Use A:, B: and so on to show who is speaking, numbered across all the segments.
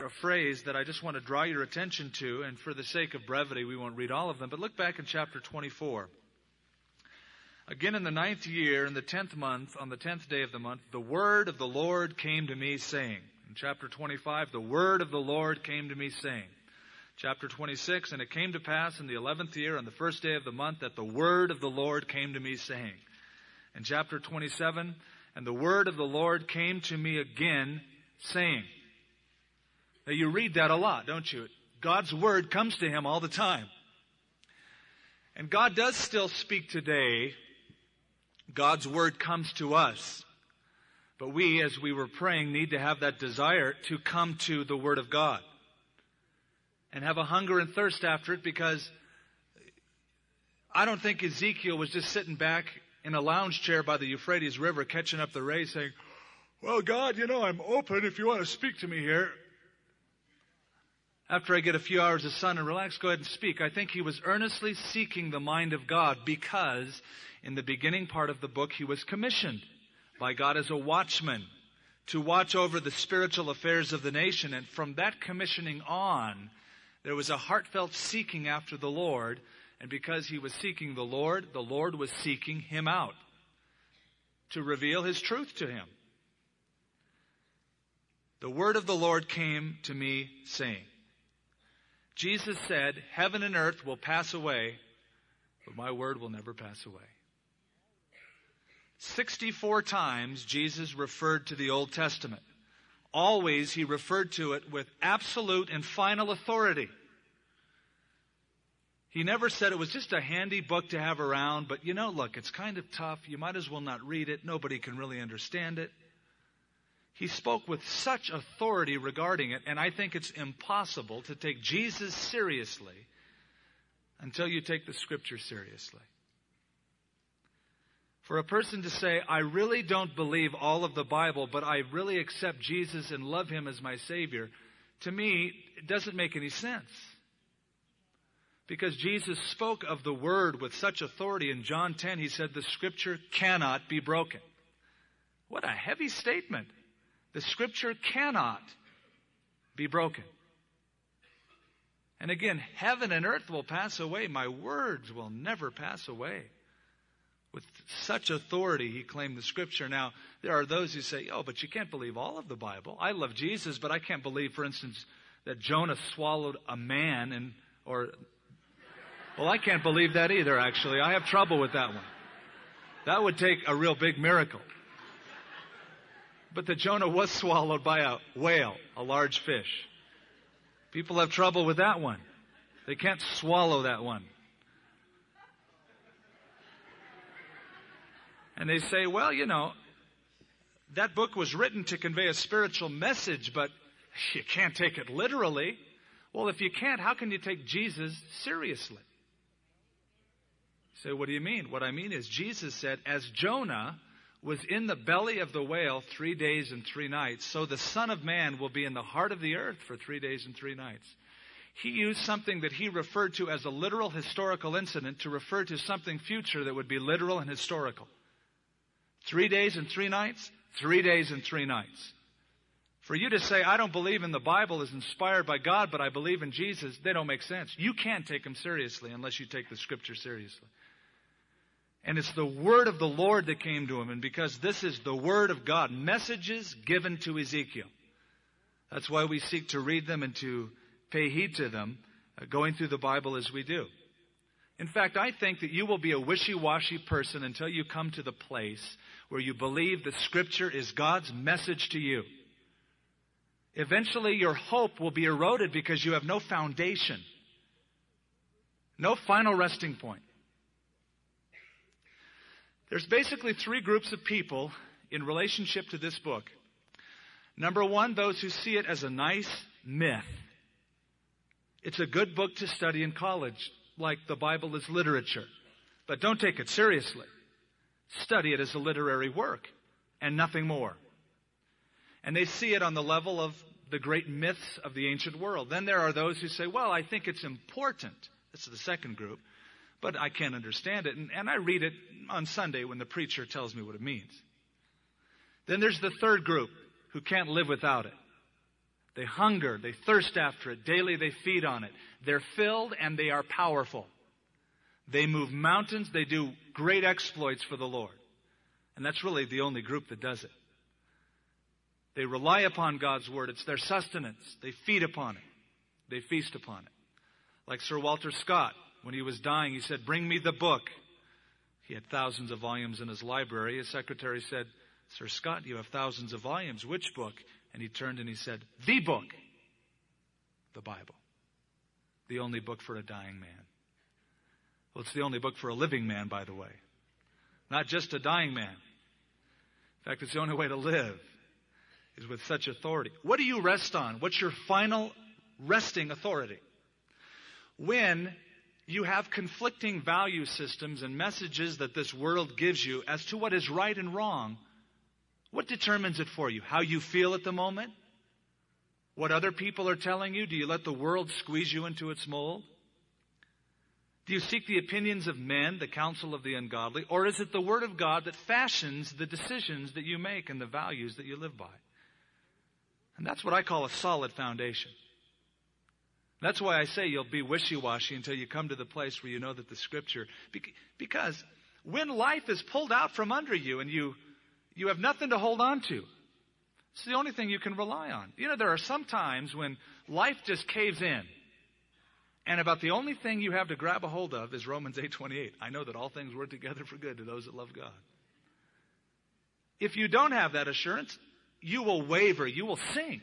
A: a phrase that I just want to draw your attention to, and for the sake of brevity, we won't read all of them, but look back in chapter 24. Again, in the 9th year, in the 10th month, on the 10th day of the month, the word of the Lord came to me, saying. In chapter 25, the word of the Lord came to me, saying. Chapter 26, and it came to pass in the 11th year, on the 1st day of the month, that the word of the Lord came to me, saying. In chapter 27, and the word of the Lord came to me again, saying. Now you read that a lot, don't you? God's word comes to him all the time. And God does still speak today. God's word comes to us. But we, as we were praying, need to have that desire to come to the word of God. And have a hunger and thirst after it, because I don't think Ezekiel was just sitting back in a lounge chair by the Euphrates River catching up the rays saying, well, God, I'm open if you want to speak to me here. After I get a few hours of sun and relax, go ahead and speak. I think he was earnestly seeking the mind of God, because in the beginning part of the book he was commissioned by God as a watchman to watch over the spiritual affairs of the nation. And from that commissioning on, there was a heartfelt seeking after the Lord. And because he was seeking the Lord was seeking him out to reveal his truth to him. The word of the Lord came to me, saying. Jesus said, heaven and earth will pass away, but my word will never pass away. 64 times Jesus referred to the Old Testament. Always he referred to it with absolute and final authority. He never said it was just a handy book to have around, but look, it's kind of tough. You might as well not read it. Nobody can really understand it. He spoke with such authority regarding it, and I think it's impossible to take Jesus seriously until you take the Scripture seriously. For a person to say, I really don't believe all of the Bible, but I really accept Jesus and love him as my Savior, to me, it doesn't make any sense. Because Jesus spoke of the Word with such authority. In John 10, he said, the Scripture cannot be broken. What a heavy statement. The Scripture cannot be broken. And again, heaven and earth will pass away. My words will never pass away. With such authority, he claimed the Scripture. Now, there are those who say, but you can't believe all of the Bible. I love Jesus, but I can't believe, for instance, that Jonah swallowed a man Well, I can't believe that either, actually. I have trouble with that one. That would take a real big miracle. But that Jonah was swallowed by a whale, a large fish. People have trouble with that one. They can't swallow that one. And they say, well, that book was written to convey a spiritual message, but you can't take it literally. Well, if you can't, how can you take Jesus seriously? You say, what do you mean? What I mean is Jesus said, as Jonah was in the belly of the whale 3 days and 3 nights, so the Son of Man will be in the heart of the earth for 3 days and 3 nights. He used something that he referred to as a literal historical incident to refer to something future that would be literal and historical. 3 days and 3 nights, 3 days and 3 nights. For you to say, I don't believe in the Bible is inspired by God, but I believe in Jesus, they don't make sense. You can't take them seriously unless you take the Scripture seriously. And it's the word of the Lord that came to him. And because this is the word of God, messages given to Ezekiel. That's why we seek to read them and to pay heed to them, going through the Bible as we do. In fact, I think that you will be a wishy-washy person until you come to the place where you believe the Scripture is God's message to you. Eventually, your hope will be eroded because you have no foundation, no final resting point. There's basically 3 groups of people in relationship to this book. Number 1, those who see it as a nice myth. It's a good book to study in college, like the Bible is literature. But don't take it seriously. Study it as a literary work and nothing more. And they see it on the level of the great myths of the ancient world. Then there are those who say, well, I think it's important. This is the second group. But I can't understand it. And I read it on Sunday when the preacher tells me what it means. Then there's the third group who can't live without it. They hunger, they thirst after it. Daily they feed on it. They're filled and they are powerful. They move mountains. They do great exploits for the Lord. And that's really the only group that does it. They rely upon God's Word. It's their sustenance. They feed upon it. They feast upon it. Like Sir Walter Scott, when he was dying, he said, "Bring me the book." He had thousands of volumes in his library. His secretary said, "Sir Scott, you have thousands of volumes. Which book?" And he turned and he said, "The book." The Bible. The only book for a dying man. Well, it's the only book for a living man, by the way. Not just a dying man. In fact, it's the only way to live is with such authority. What do you rest on? What's your final resting authority? When you have conflicting value systems and messages that this world gives you as to what is right and wrong, what determines it for you? How you feel at the moment? What other people are telling you? Do you let the world squeeze you into its mold? Do you seek the opinions of men, the counsel of the ungodly? Or is it the Word of God that fashions the decisions that you make and the values that you live by? And that's what I call a solid foundation. That's why I say you'll be wishy-washy until you come to the place where you know that the Scripture... Because when life is pulled out from under you and you have nothing to hold on to, it's the only thing you can rely on. You know, there are some times when life just caves in. And about the only thing you have to grab a hold of is Romans 8:28. I know that all things work together for good to those that love God. If you don't have that assurance, you will waver, you will sink.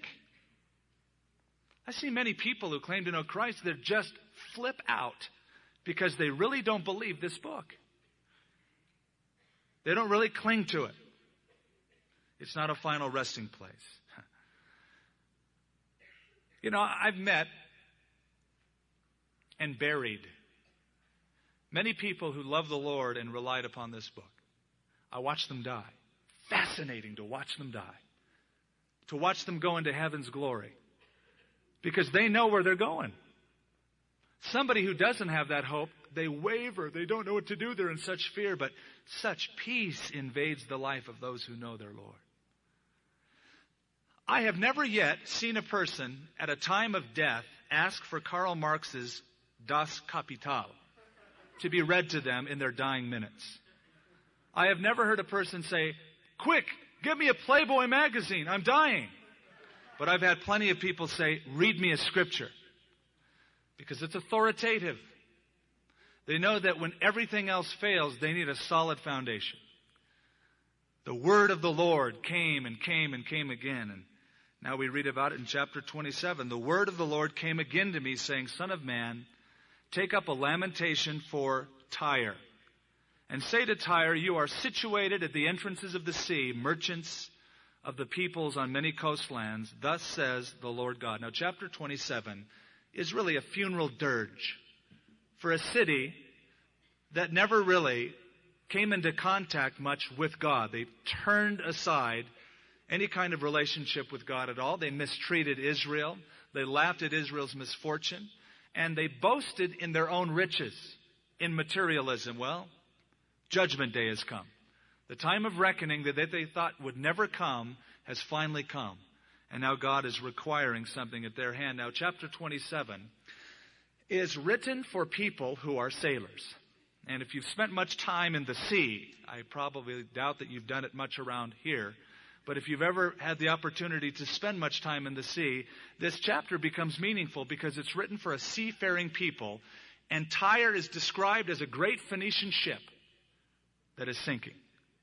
A: I see many people who claim to know Christ that just flip out because they really don't believe this book. They don't really cling to it. It's not a final resting place. You know, I've met and buried many people who love the Lord and relied upon this book. I watched them die. Fascinating to watch them die. To watch them go into heaven's glory. Because they know where they're going. Somebody who doesn't have that hope, they waver. They don't know what to do. They're in such fear. But such peace invades the life of those who know their Lord. I have never yet seen a person at a time of death ask for Karl Marx's Das Kapital to be read to them in their dying minutes. I have never heard a person say, "Quick, give me a Playboy magazine. I'm dying." But I've had plenty of people say, "Read me a scripture." Because it's authoritative. They know that when everything else fails, they need a solid foundation. The word of the Lord came and came and came again. And now we read about it in chapter 27. The word of the Lord came again to me, saying, "Son of man, take up a lamentation for Tyre. And say to Tyre, you are situated at the entrances of the sea, merchants of the peoples on many coastlands. Thus says the Lord God." Now, chapter 27 is really a funeral dirge for a city that never really came into contact much with God. They turned aside any kind of relationship with God at all. They mistreated Israel. They laughed at Israel's misfortune. And they boasted in their own riches, in materialism. Well, Judgment Day has come. The time of reckoning that they thought would never come has finally come. And now God is requiring something at their hand. Now, chapter 27 is written for people who are sailors. And if you've spent much time in the sea, I probably doubt that you've done it much around here. But if you've ever had the opportunity to spend much time in the sea, this chapter becomes meaningful because it's written for a seafaring people. And Tyre is described as a great Phoenician ship that is sinking.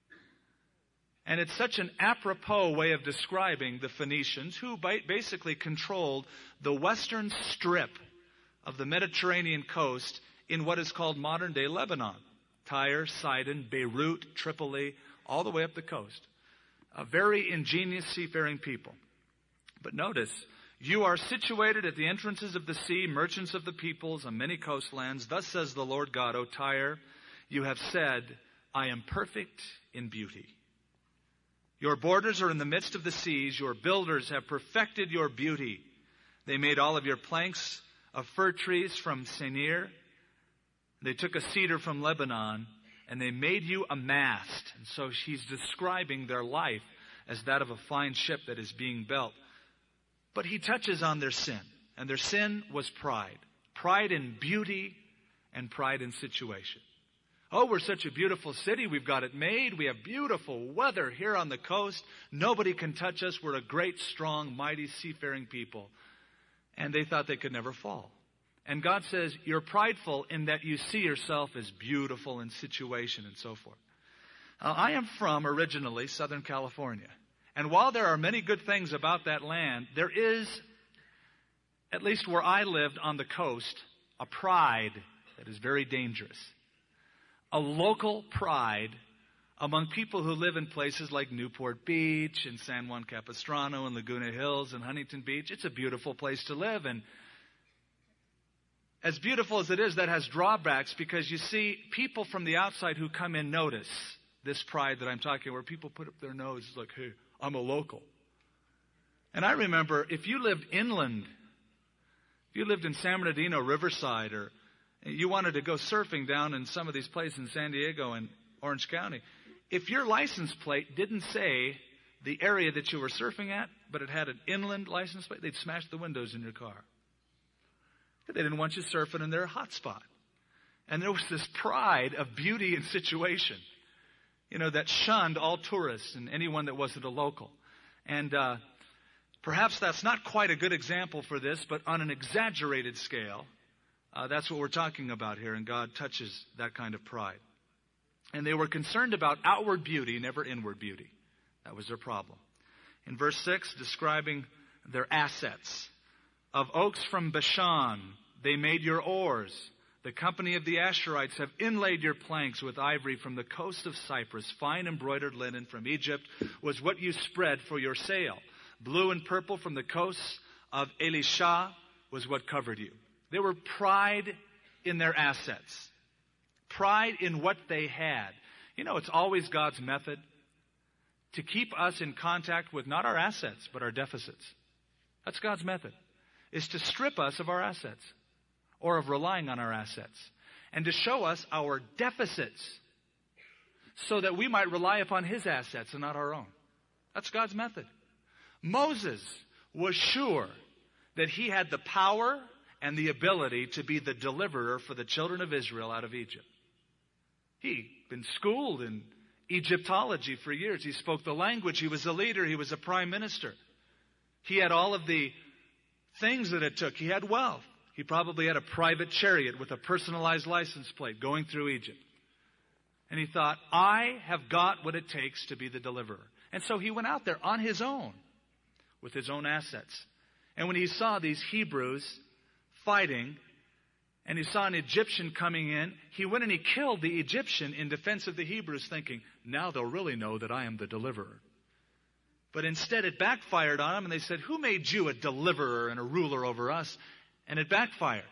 A: And it's such an apropos way of describing the Phoenicians, who basically controlled the western strip of the Mediterranean coast in what is called modern-day Lebanon. Tyre, Sidon, Beirut, Tripoli, all the way up the coast. A very ingenious seafaring people. But notice, you are situated at the entrances of the sea, merchants of the peoples on many coastlands. Thus says the Lord God, O Tyre, you have said, I am perfect in beauty. Your borders are in the midst of the seas. Your builders have perfected your beauty. They made all of your planks of fir trees from Senir. They took a cedar from Lebanon, and they made you a mast. And so she's describing their life as that of a fine ship that is being built. But he touches on their sin. And their sin was pride. Pride in beauty and pride in situation. Oh, we're such a beautiful city. We've got it made. We have beautiful weather here on the coast. Nobody can touch us. We're a great, strong, mighty, seafaring people. And they thought they could never fall. And God says, you're prideful in that you see yourself as beautiful in situation and so forth. Now, I am from, originally, Southern California. And while there are many good things about that land, there is, at least where I lived on the coast, a pride that is very dangerous. A local pride among people who live in places like Newport Beach and San Juan Capistrano and Laguna Hills and Huntington Beach. It's a beautiful place to live. And as beautiful as it is, that has drawbacks because you see people from the outside who come in notice this pride that I'm talking about, where people put up their nose like, hey, I'm a local. And I remember if you lived inland, if you lived in San Bernardino, Riverside, or you wanted to go surfing down in some of these places in San Diego and Orange County, if your license plate didn't say the area that you were surfing at, but it had an inland license plate, they'd smash the windows in your car. They didn't want you surfing in their hot spot. And there was this pride of beauty and situation, that shunned all tourists and anyone that wasn't a local. And perhaps that's not quite a good example for this, but on an exaggerated scale, that's what we're talking about here, and God touches that kind of pride. And they were concerned about outward beauty, never inward beauty. That was their problem. In verse 6, describing their assets. Of oaks from Bashan, they made your oars. The company of the Asherites have inlaid your planks with ivory from the coast of Cyprus. Fine embroidered linen from Egypt was what you spread for your sail. Blue and purple from the coasts of Elisha was what covered you. They were pride in their assets. Pride in what they had. It's always God's method to keep us in contact with not our assets, but our deficits. That's God's method, is to strip us of our assets or of relying on our assets and to show us our deficits so that we might rely upon His assets and not our own. That's God's method. Moses was sure that he had the power and the ability to be the deliverer for the children of Israel out of Egypt. He'd been schooled in Egyptology for years. He spoke the language. He was a leader. He was a prime minister. He had all of the things that it took. He had wealth. He probably had a private chariot with a personalized license plate going through Egypt. And he thought, I have got what it takes to be the deliverer. And so he went out there on his own with his own assets. And when he saw these Hebrews fighting, and he saw an Egyptian coming in, he went and he killed the Egyptian in defense of the Hebrews, thinking, now they'll really know that I am the deliverer. But instead it backfired on him, and they said, who made you a deliverer and a ruler over us? And it backfired.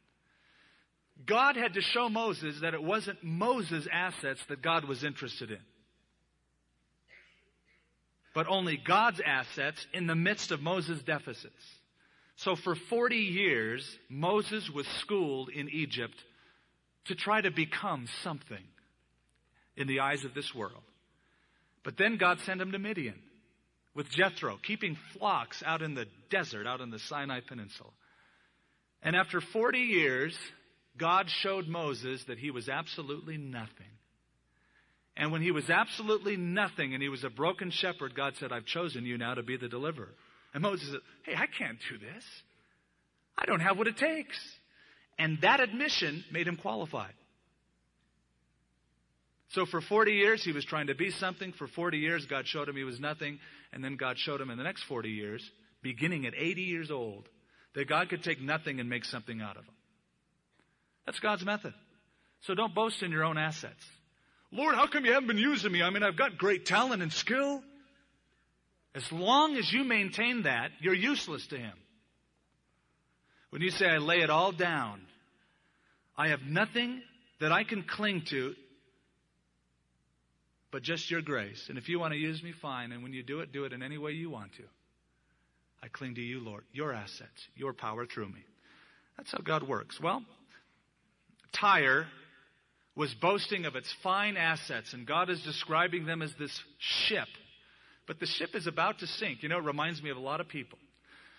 A: God had to show Moses that it wasn't Moses' assets that God was interested in, but only God's assets in the midst of Moses' deficits. So for 40 years, Moses was schooled in Egypt to try to become something in the eyes of this world. But then God sent him to Midian with Jethro, keeping flocks out in the desert, out in the Sinai Peninsula. And after 40 years, God showed Moses that he was absolutely nothing. And when he was absolutely nothing and he was a broken shepherd, God said, I've chosen you now to be the deliverer. And Moses said, hey, I can't do this. I don't have what it takes. And that admission made him qualified. So for 40 years, he was trying to be something. For 40 years, God showed him he was nothing. And then God showed him in the next 40 years, beginning at 80 years old, that God could take nothing and make something out of him. That's God's method. So don't boast in your own assets. Lord, how come you haven't been using me? I mean, I've got great talent and skill. As long as you maintain that, you're useless to Him. When you say, I lay it all down, I have nothing that I can cling to but just your grace. And if you want to use me, fine. And when you do it in any way you want to. I cling to you, Lord, your assets, your power through me. That's how God works. Well, Tyre was boasting of its fine assets, and God is describing them as this ship. But the ship is about to sink. It reminds me of a lot of people.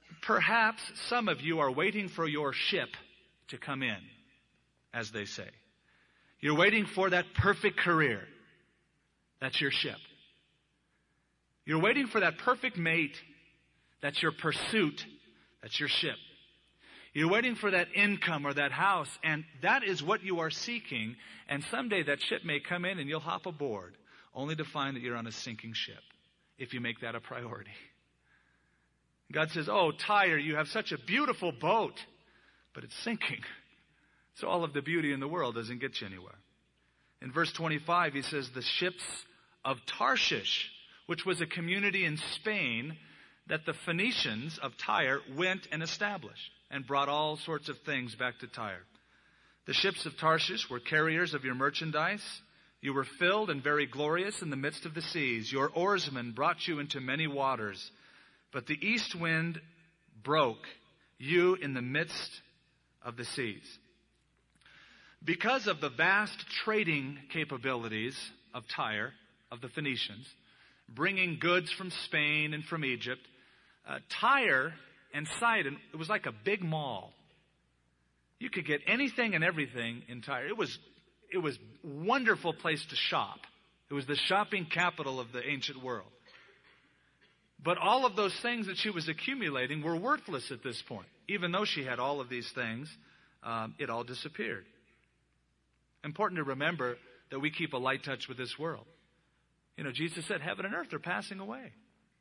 A: Perhaps some of you are waiting for your ship to come in, as they say. You're waiting for that perfect career. That's your ship. You're waiting for that perfect mate. That's your pursuit. That's your ship. You're waiting for that income or that house, and that is what you are seeking. And someday that ship may come in and you'll hop aboard, only to find that you're on a sinking ship, if you make that a priority. God says, oh, Tyre, you have such a beautiful boat, but it's sinking. So all of the beauty in the world doesn't get you anywhere. In verse 25, he says, the ships of Tarshish, which was a community in Spain that the Phoenicians of Tyre went and established and brought all sorts of things back to Tyre. The ships of Tarshish were carriers of your merchandise. You were filled and very glorious in the midst of the seas. Your oarsmen brought you into many waters. But the east wind broke you in the midst of the seas. Because of the vast trading capabilities of Tyre, of the Phoenicians, bringing goods from Spain and from Egypt, Tyre and Sidon, it was like a big mall. You could get anything and everything in Tyre. It was a wonderful place to shop. It was the shopping capital of the ancient world. But all of those things that she was accumulating were worthless at this point. Even though she had all of these things, it all disappeared. Important to remember that we keep a light touch with this world. You know, Jesus said, heaven and earth are passing away.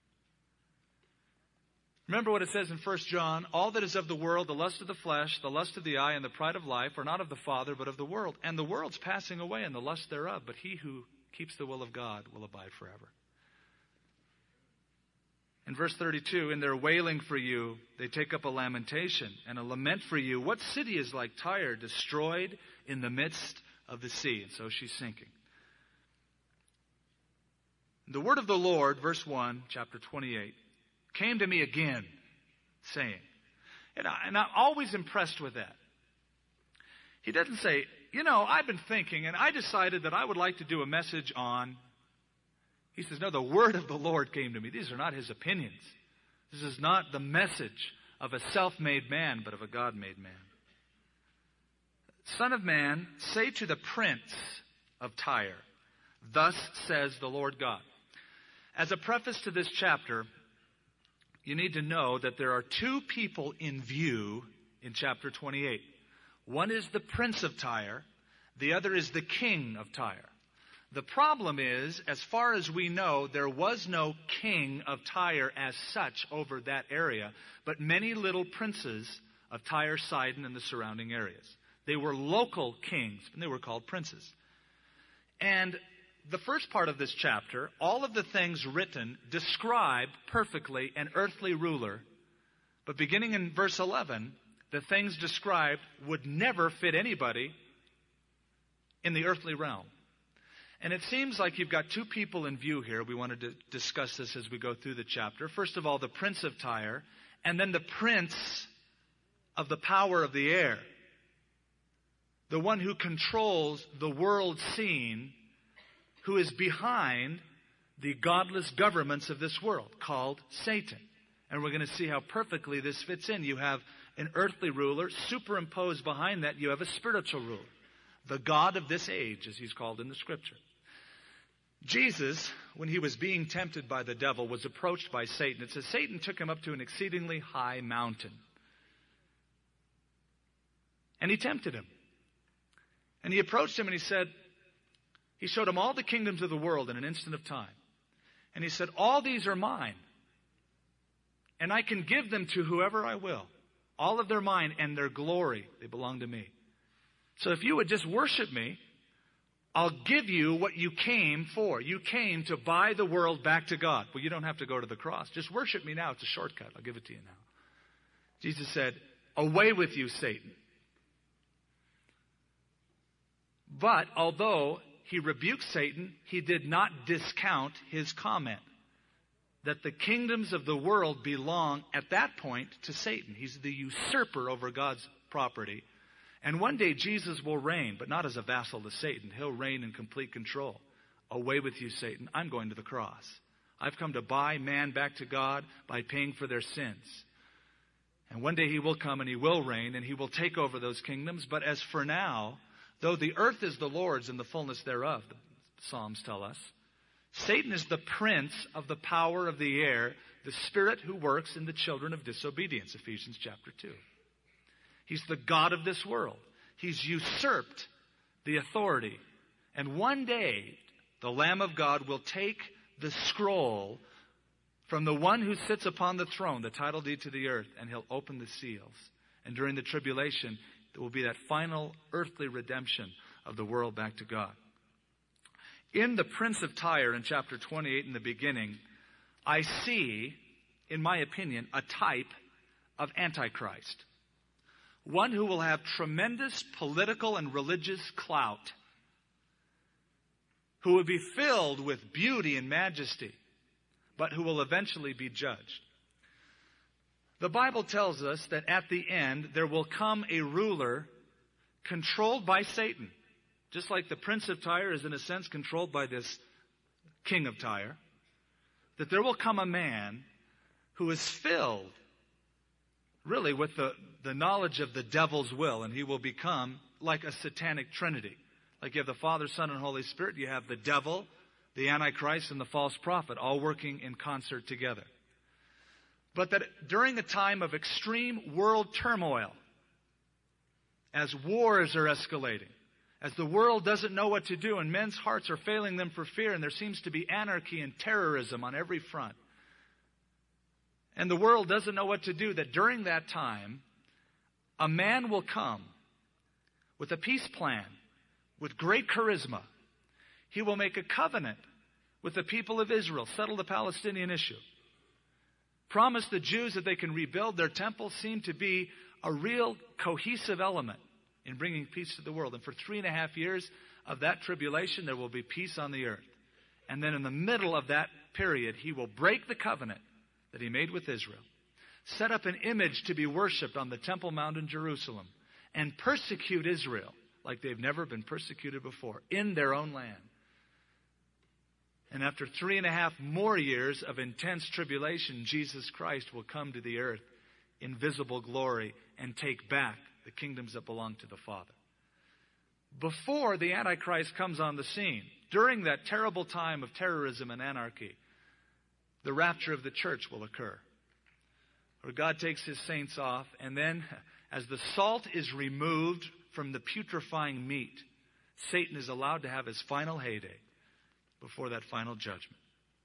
A: Remember what it says in 1 John, all that is of the world, the lust of the flesh, the lust of the eye, and the pride of life are not of the Father, but of the world. And the world's passing away and the lust thereof, but he who keeps the will of God will abide forever. In verse 32, in their wailing for you, they take up a lamentation and a lament for you. What city is like Tyre, destroyed in the midst of the sea? And so she's sinking. The word of the Lord, verse 1, chapter 28, came to me again, saying, and I'm always impressed with that. He doesn't say, you know, I've been thinking and I decided that I would like to do a message on. He says, no, the word of the Lord came to me. These are not his opinions. This is not the message of a self-made man, but of a God-made man. Son of man, say to the prince of Tyre, thus says the Lord God. As a preface to this chapter, you need to know that there are two people in view in chapter 28. One is the prince of Tyre. The other is the king of Tyre. The problem is, as far as we know, there was no king of Tyre as such over that area, but many little princes of Tyre, Sidon, and the surrounding areas. They were local kings, and they were called princes. And the first part of this chapter, all of the things written describe perfectly an earthly ruler. But beginning in verse 11, the things described would never fit anybody in the earthly realm. And it seems like you've got two people in view here. We wanted to discuss this as we go through the chapter. First of all, the prince of Tyre, and then the prince of the power of the air. The one who controls the world scene, who is behind the godless governments of this world, called Satan. And we're going to see how perfectly this fits in. You have an earthly ruler. Superimposed behind that, you have a spiritual ruler. The God of this age, as he's called in the Scripture. Jesus, when he was being tempted by the devil, was approached by Satan. It says Satan took him up to an exceedingly high mountain. And he tempted him. And he approached him and he showed him all the kingdoms of the world in an instant of time. And he said, all these are mine. And I can give them to whoever I will. All of their mine and their glory, they belong to me. So if you would just worship me, I'll give you what you came for. You came to buy the world back to God. Well, you don't have to go to the cross. Just worship me now. It's a shortcut. I'll give it to you now. Jesus said, away with you, Satan. But although he rebuked Satan, he did not discount his comment that the kingdoms of the world belong at that point to Satan. He's the usurper over God's property. And one day Jesus will reign, but not as a vassal to Satan. He'll reign in complete control. Away with you, Satan. I'm going to the cross. I've come to buy man back to God by paying for their sins. And one day he will come and he will reign and he will take over those kingdoms. But as for now, though the earth is the Lord's and the fullness thereof, the Psalms tell us, Satan is the prince of the power of the air, the spirit who works in the children of disobedience, Ephesians chapter 2. He's the god of this world. He's usurped the authority. And one day, the Lamb of God will take the scroll from the one who sits upon the throne, the title deed to the earth, and he'll open the seals. And during the tribulation, there will be that final earthly redemption of the world back to God. In the Prince of Tyre in chapter 28 in the beginning, I see, in my opinion, a type of Antichrist. One who will have tremendous political and religious clout, who will be filled with beauty and majesty, but who will eventually be judged. The Bible tells us that at the end there will come a ruler controlled by Satan. Just like the Prince of Tyre is in a sense controlled by this king of Tyre, that there will come a man who is filled really with the knowledge of the devil's will, and he will become like a satanic trinity. Like you have the Father, Son, and Holy Spirit, you have the devil, the Antichrist, and the false prophet all working in concert together. But that during a time of extreme world turmoil, as wars are escalating, as the world doesn't know what to do and men's hearts are failing them for fear, and there seems to be anarchy and terrorism on every front, and the world doesn't know what to do, that during that time, a man will come with a peace plan, with great charisma. He will make a covenant with the people of Israel, settle the Palestinian issue, promise the Jews that they can rebuild their temple, seem to be a real cohesive element in bringing peace to the world. And for 3.5 years of that tribulation, there will be peace on the earth. And then in the middle of that period, he will break the covenant that he made with Israel, set up an image to be worshipped on the Temple Mount in Jerusalem, and persecute Israel like they've never been persecuted before in their own land. And after 3.5 more years of intense tribulation, Jesus Christ will come to the earth in visible glory and take back the kingdoms that belong to the Father. Before the Antichrist comes on the scene, during that terrible time of terrorism and anarchy, the rapture of the church will occur, where God takes his saints off, and then as the salt is removed from the putrefying meat, Satan is allowed to have his final heyday before that final judgment.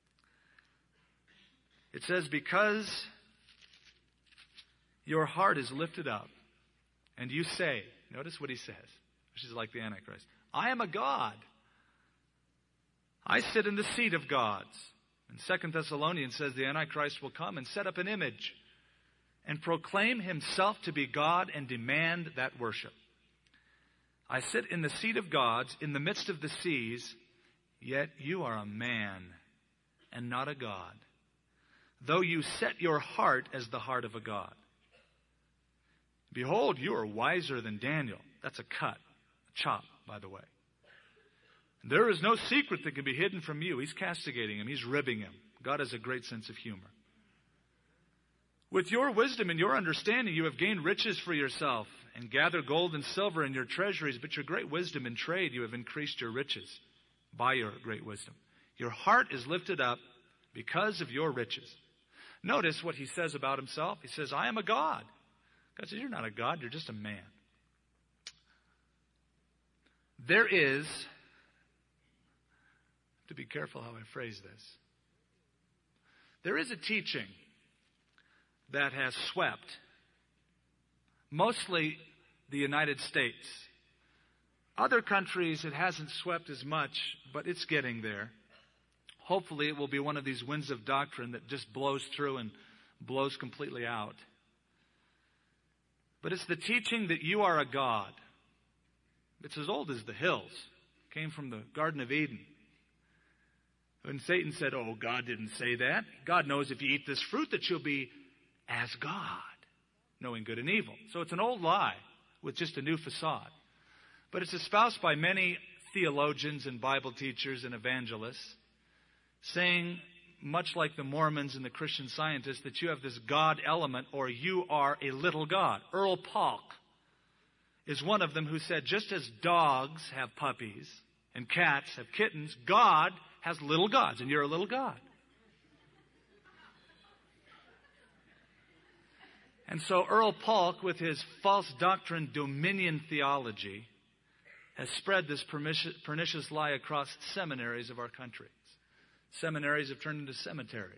A: It says, because your heart is lifted up, and you say, notice what he says, which is like the Antichrist, I am a God. I sit in the seat of gods. And 2 Thessalonians says the Antichrist will come and set up an image and proclaim himself to be God and demand that worship. I sit in the seat of gods in the midst of the seas, yet you are a man and not a God, though you set your heart as the heart of a God. Behold, you are wiser than Daniel. That's a cut, a chop, by the way. There is no secret that can be hidden from you. He's castigating him. He's ribbing him. God has a great sense of humor. With your wisdom and your understanding, you have gained riches for yourself and gathered gold and silver in your treasuries. But your great wisdom in trade, you have increased your riches by your great wisdom. Your heart is lifted up because of your riches. Notice what he says about himself. He says, I am a God. God says, you're not a God. You're just a man. There is, to be careful how I phrase this, there is a teaching that has swept mostly the United States. Other countries, it hasn't swept as much, but it's getting there. Hopefully it will be one of these winds of doctrine that just blows through and blows completely out. But it's the teaching that you are a God. It's as old as the hills. It came from the Garden of Eden. When Satan said, oh, God didn't say that. God knows if you eat this fruit that you'll be as God, knowing good and evil. So it's an old lie with just a new facade. But it's espoused by many theologians and Bible teachers and evangelists, saying much like the Mormons and the Christian Scientists, that you have this God element or you are a little God. Earl Polk is one of them who said, just as dogs have puppies and cats have kittens, God has little gods, and you're a little God. And so Earl Polk, with his false doctrine dominion theology, has spread this pernicious lie across seminaries of our country. Seminaries have turned into cemeteries.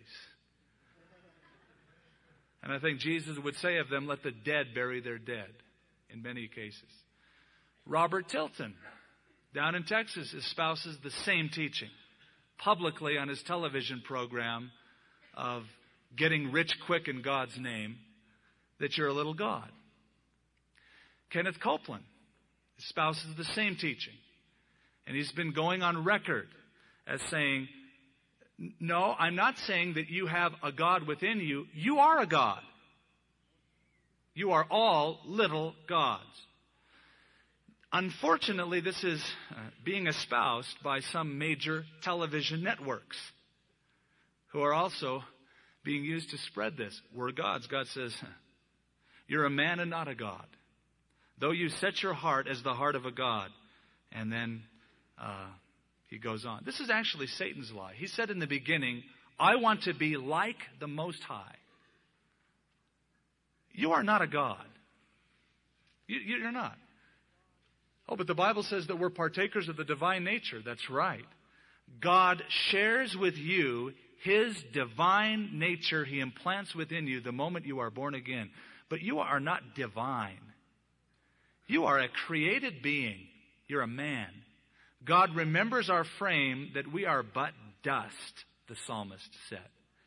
A: And I think Jesus would say of them, let the dead bury their dead, in many cases. Robert Tilton, down in Texas, espouses the same teaching publicly on his television program of getting rich quick in God's name, that you're a little God. Kenneth Copeland espouses the same teaching. And he's been going on record as saying, no, I'm not saying that you have a God within you. You are a God. You are all little gods. Unfortunately, this is being espoused by some major television networks who are also being used to spread this. We're gods. God says, you're a man and not a God. Though you set your heart as the heart of a God. And then he goes on. This is actually Satan's lie. He said in the beginning, I want to be like the Most High. You are not a God. You're not. Oh, but the Bible says that we're partakers of the divine nature. That's right. God shares with you His divine nature. He implants within you the moment you are born again. But you are not divine. You are a created being. You're a man. God remembers our frame that we are but dust, the psalmist said.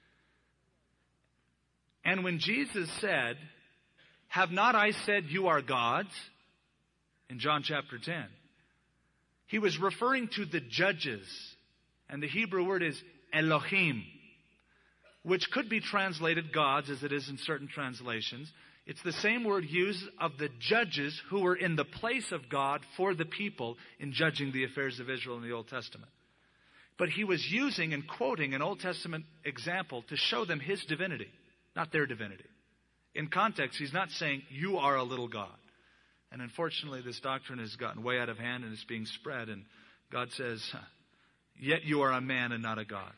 A: And when Jesus said, have not I said you are gods? In John chapter 10. He was referring to the judges. And the Hebrew word is Elohim, which could be translated gods as it is in certain translations. It's the same word used of the judges who were in the place of God for the people in judging the affairs of Israel in the Old Testament. But he was using and quoting an Old Testament example to show them his divinity, not their divinity. In context, he's not saying, you are a little God. And unfortunately, this doctrine has gotten way out of hand and is being spread. And God says, yet you are a man and not a God.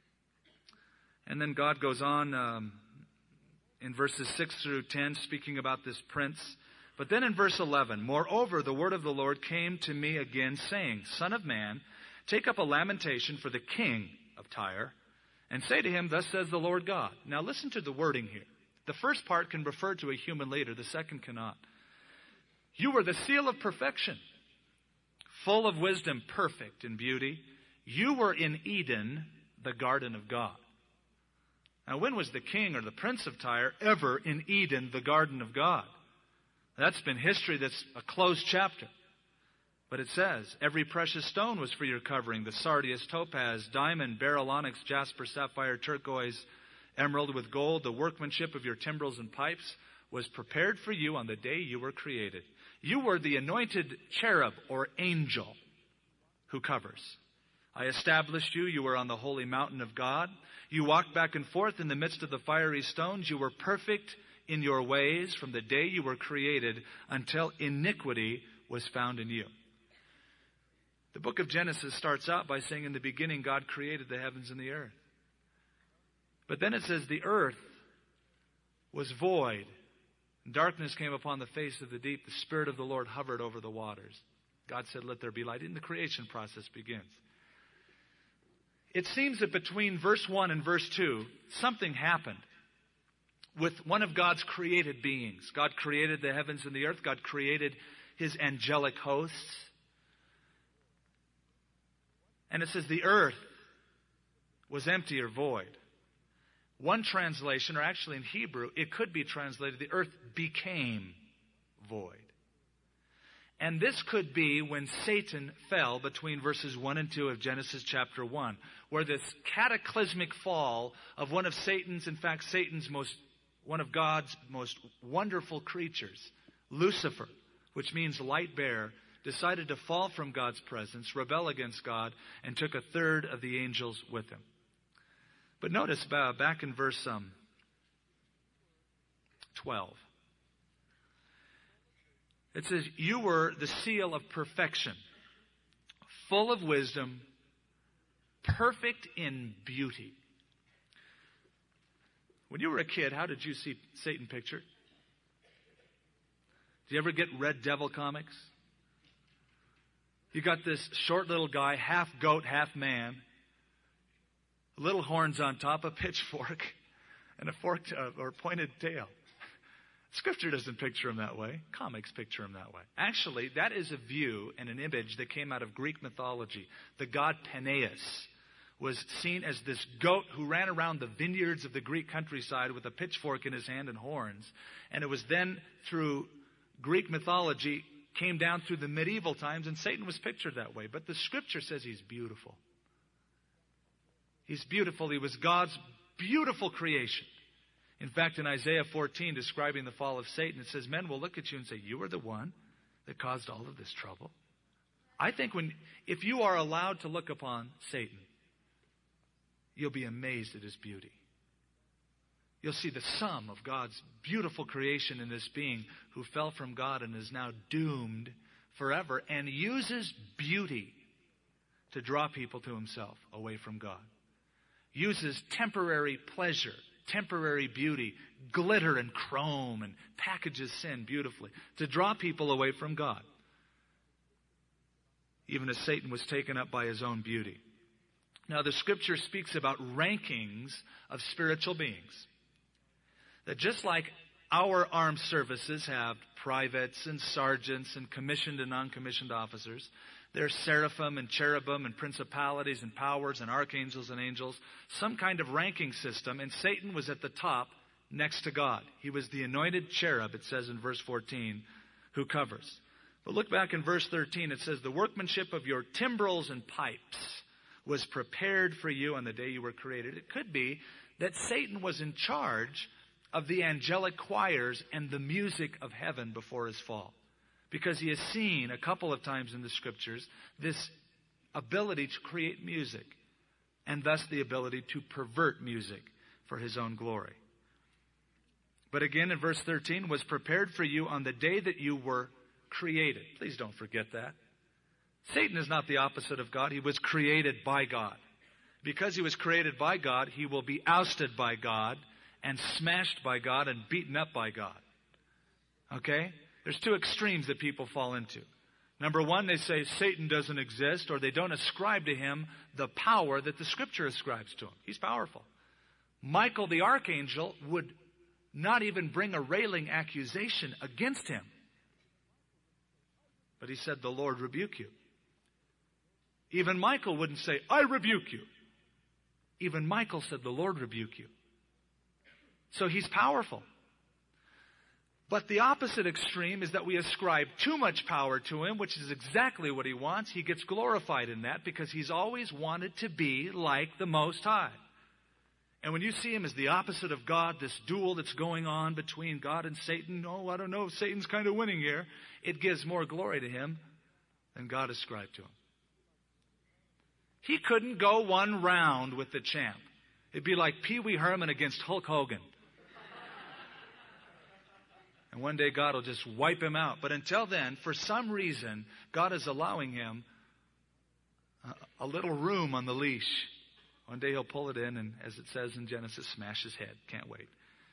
A: And then God goes on in verses 6 through 10, speaking about this prince. But then in verse 11, moreover, the word of the Lord came to me again, saying, Son of man, take up a lamentation for the king of Tyre, and say to him, thus says the Lord God. Now listen to the wording here. The first part can refer to a human leader. The second cannot. You were the seal of perfection, full of wisdom, perfect in beauty. You were in Eden, the garden of God. Now, when was the king or the prince of Tyre ever in Eden, the garden of God? That's been history. That's a closed chapter. But it says, every precious stone was for your covering, the sardius, topaz, diamond, beryl, onyx, jasper, sapphire, turquoise, emerald with gold. The workmanship of your timbrels and pipes was prepared for you on the day you were created. You were the anointed cherub or angel who covers. I established you. You were on the holy mountain of God. You walked back and forth in the midst of the fiery stones. You were perfect in your ways from the day you were created until iniquity was found in you. The book of Genesis starts out by saying in the beginning God created the heavens and the earth. But then it says the earth was void. Darkness came upon the face of the deep. The Spirit of the Lord hovered over the waters. God said, let there be light. And the creation process begins. It seems that between verse 1 and verse 2, something happened with one of God's created beings. God created the heavens and the earth. God created His angelic hosts. And it says the earth was empty or void. One translation, or actually in Hebrew, it could be translated, the earth became void. And this could be when Satan fell between verses 1 and 2 of Genesis chapter 1, where this cataclysmic fall of one of one of God's most wonderful creatures, Lucifer, which means light bearer, decided to fall from God's presence, rebel against God, and took a third of the angels with him. But notice back in verse 12. It says, you were the seal of perfection, full of wisdom, perfect in beauty. When you were a kid, how did you see Satan pictured? Did you ever get Red Devil comics? You got this short little guy, half goat, half man, little horns on top, a pitchfork, and a forked or pointed tail. Scripture doesn't picture him that way. Comics picture him that way. Actually, that is a view and an image that came out of Greek mythology. The god Peneus was seen as this goat who ran around the vineyards of the Greek countryside with a pitchfork in his hand and horns. And it was then through Greek mythology, came down through the medieval times, and Satan was pictured that way. But the Scripture says he's beautiful. He's beautiful. He was God's beautiful creation. In fact, in Isaiah 14, describing the fall of Satan, it says, men will look at you and say, you were the one that caused all of this trouble. I think if you are allowed to look upon Satan, you'll be amazed at his beauty. You'll see the sum of God's beautiful creation in this being who fell from God and is now doomed forever and uses beauty to draw people to himself away from God. Uses temporary pleasure, temporary beauty, glitter and chrome, and packages sin beautifully to draw people away from God. Even as Satan was taken up by his own beauty. Now, the Scripture speaks about rankings of spiritual beings. That just like our armed services have privates and sergeants and commissioned and non-commissioned officers, there's seraphim and cherubim and principalities and powers and archangels and angels, some kind of ranking system, and Satan was at the top next to God. He was the anointed cherub, it says in verse 14, who covers. But look back in verse 13, it says, the workmanship of your timbrels and pipes was prepared for you on the day you were created. It could be that Satan was in charge of the angelic choirs and the music of heaven before his fall. Because he has seen a couple of times in the Scriptures this ability to create music and thus the ability to pervert music for his own glory. But again in verse 13, was prepared for you on the day that you were created. Please don't forget that. Satan is not the opposite of God. He was created by God. Because he was created by God, he will be ousted by God and smashed by God and beaten up by God. Okay? There's two extremes that people fall into. Number one, they say Satan doesn't exist, or they don't ascribe to him the power that the Scripture ascribes to him. He's powerful. Michael the archangel would not even bring a railing accusation against him. But he said, the Lord rebuke you. Even Michael wouldn't say, I rebuke you. Even Michael said, the Lord rebuke you. So he's powerful. But the opposite extreme is that we ascribe too much power to him, which is exactly what he wants. He gets glorified in that because he's always wanted to be like the Most High. And when you see him as the opposite of God, this duel that's going on between God and Satan, oh, I don't know, Satan's kind of winning here, it gives more glory to him than God ascribed to him. He couldn't go one round with the champ. It'd be like Pee Wee Herman against Hulk Hogan. And one day God will just wipe him out. But until then, for some reason, God is allowing him a little room on the leash. One day he'll pull it in and, as it says in Genesis, smash his head. Can't wait.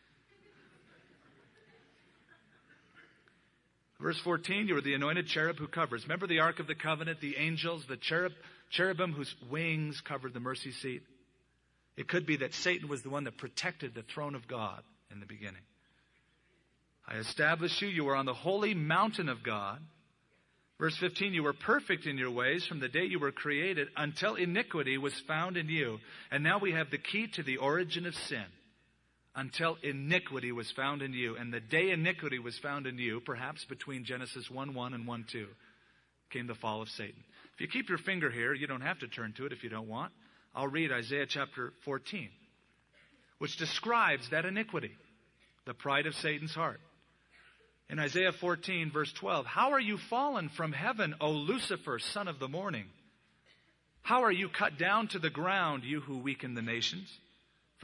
A: Verse 14, you were the anointed cherub who covers. Remember the Ark of the Covenant, the angels, the cherubim whose wings covered the mercy seat? It could be that Satan was the one that protected the throne of God in the beginning. I established you. You were on the holy mountain of God. Verse 15, you were perfect in your ways from the day you were created until iniquity was found in you. And now we have the key to the origin of sin. Until iniquity was found in you. And the day iniquity was found in you, perhaps between Genesis 1:1 and 1:2, came the fall of Satan. If you keep your finger here, you don't have to turn to it if you don't want. I'll read Isaiah chapter 14, which describes that iniquity, the pride of Satan's heart. In Isaiah 14, verse 12, how are you fallen from heaven, O Lucifer, son of the morning? How are you cut down to the ground, you who weaken the nations?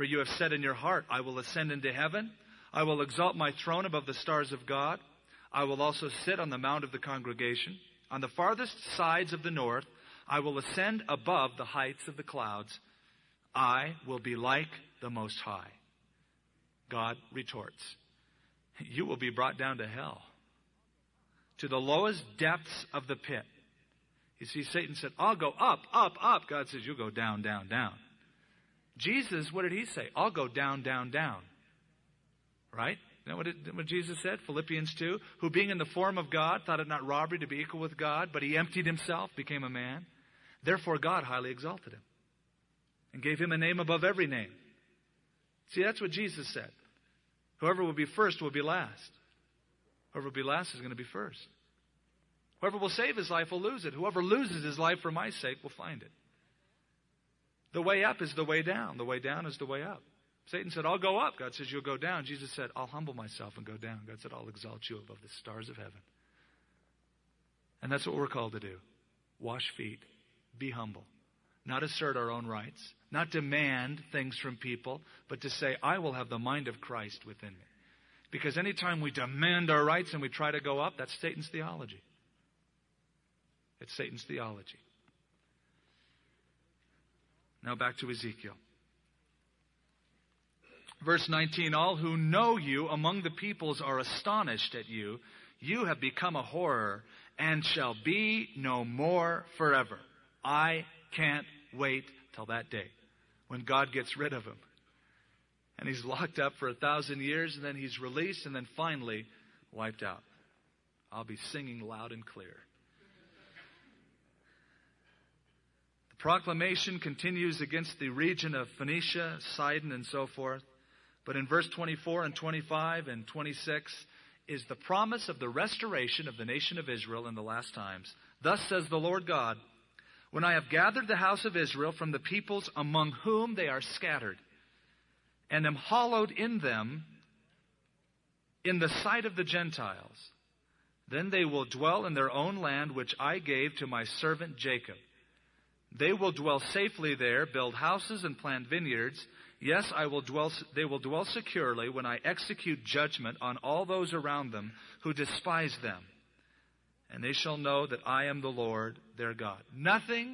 A: For you have said in your heart, I will ascend into heaven. I will exalt my throne above the stars of God. I will also sit on the mount of the congregation. On the farthest sides of the north, I will ascend above the heights of the clouds. I will be like the Most High. God retorts, you will be brought down to hell, to the lowest depths of the pit. You see, Satan said, I'll go up, up, up. God says, you'll go down, down, down. Jesus, what did he say? I'll go down, down, down. Right? Isn't that what Jesus said? Philippians 2, who being in the form of God, thought it not robbery to be equal with God, but he emptied himself, became a man. Therefore God highly exalted him and gave him a name above every name. See, that's what Jesus said. Whoever will be first will be last. Whoever will be last is going to be first. Whoever will save his life will lose it. Whoever loses his life for my sake will find it. The way up is the way down. The way down is the way up. Satan said, I'll go up. God says, you'll go down. Jesus said, I'll humble myself and go down. God said, I'll exalt you above the stars of heaven. And that's what we're called to do. Wash feet. Be humble. Not assert our own rights. Not demand things from people, but to say, I will have the mind of Christ within me. Because anytime we demand our rights and we try to go up, that's Satan's theology. It's Satan's theology. Now back to Ezekiel. Verse 19, all who know you among the peoples are astonished at you. You have become a horror and shall be no more forever. I can't wait till that day when God gets rid of him. And he's locked up for 1,000 years, and then he's released, and then finally wiped out. I'll be singing loud and clear. The proclamation continues against the region of Phoenicia, Sidon, and so forth. But in verse 24 and 25 and 26 is the promise of the restoration of the nation of Israel in the last times. Thus says the Lord God, when I have gathered the house of Israel from the peoples among whom they are scattered, and am hallowed in them in the sight of the Gentiles, then they will dwell in their own land which I gave to my servant Jacob. They will dwell safely there, build houses and plant vineyards. Yes, they will dwell securely when I execute judgment on all those around them who despise them. And they shall know that I am the Lord their God. Nothing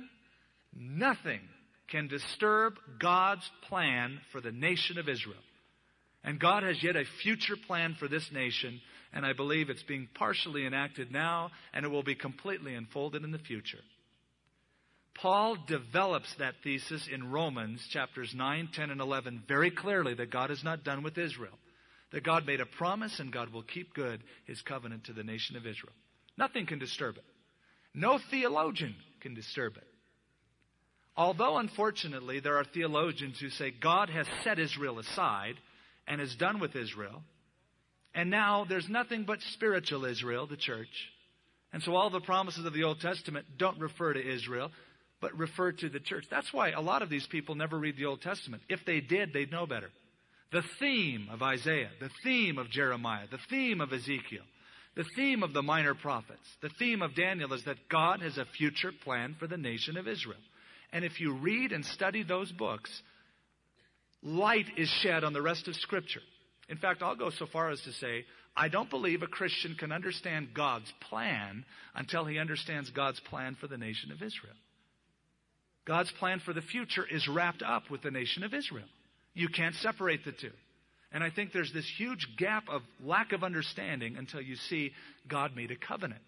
A: can disturb God's plan for the nation of Israel. And God has yet a future plan for this nation, and I believe it's being partially enacted now, and it will be completely unfolded in the future. Paul develops that thesis in Romans chapters 9, 10, and 11 very clearly, that God is not done with Israel. That God made a promise and God will keep good his covenant to the nation of Israel. Nothing can disturb it. No theologian can disturb it. Although, unfortunately, there are theologians who say God has set Israel aside and is done with Israel, and now there's nothing but spiritual Israel, the church. And so all the promises of the Old Testament don't refer to Israel, but refer to the church. That's why a lot of these people never read the Old Testament. If they did, they'd know better. The theme of Isaiah, the theme of Jeremiah, the theme of Ezekiel, the theme of the minor prophets, the theme of Daniel is that God has a future plan for the nation of Israel. And if you read and study those books, light is shed on the rest of Scripture. In fact, I'll go so far as to say, I don't believe a Christian can understand God's plan until he understands God's plan for the nation of Israel. God's plan for the future is wrapped up with the nation of Israel. You can't separate the two. And I think there's this huge gap of lack of understanding until you see God made a covenant.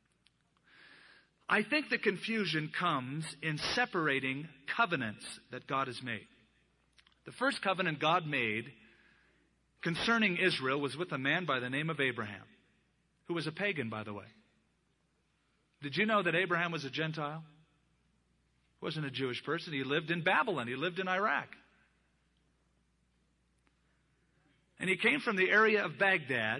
A: I think the confusion comes in separating covenants that God has made. The first covenant God made concerning Israel was with a man by the name of Abraham, who was a pagan, by the way. Did you know that Abraham was a Gentile? He wasn't a Jewish person. He lived in Babylon. He lived in Iraq. And he came from the area of Baghdad.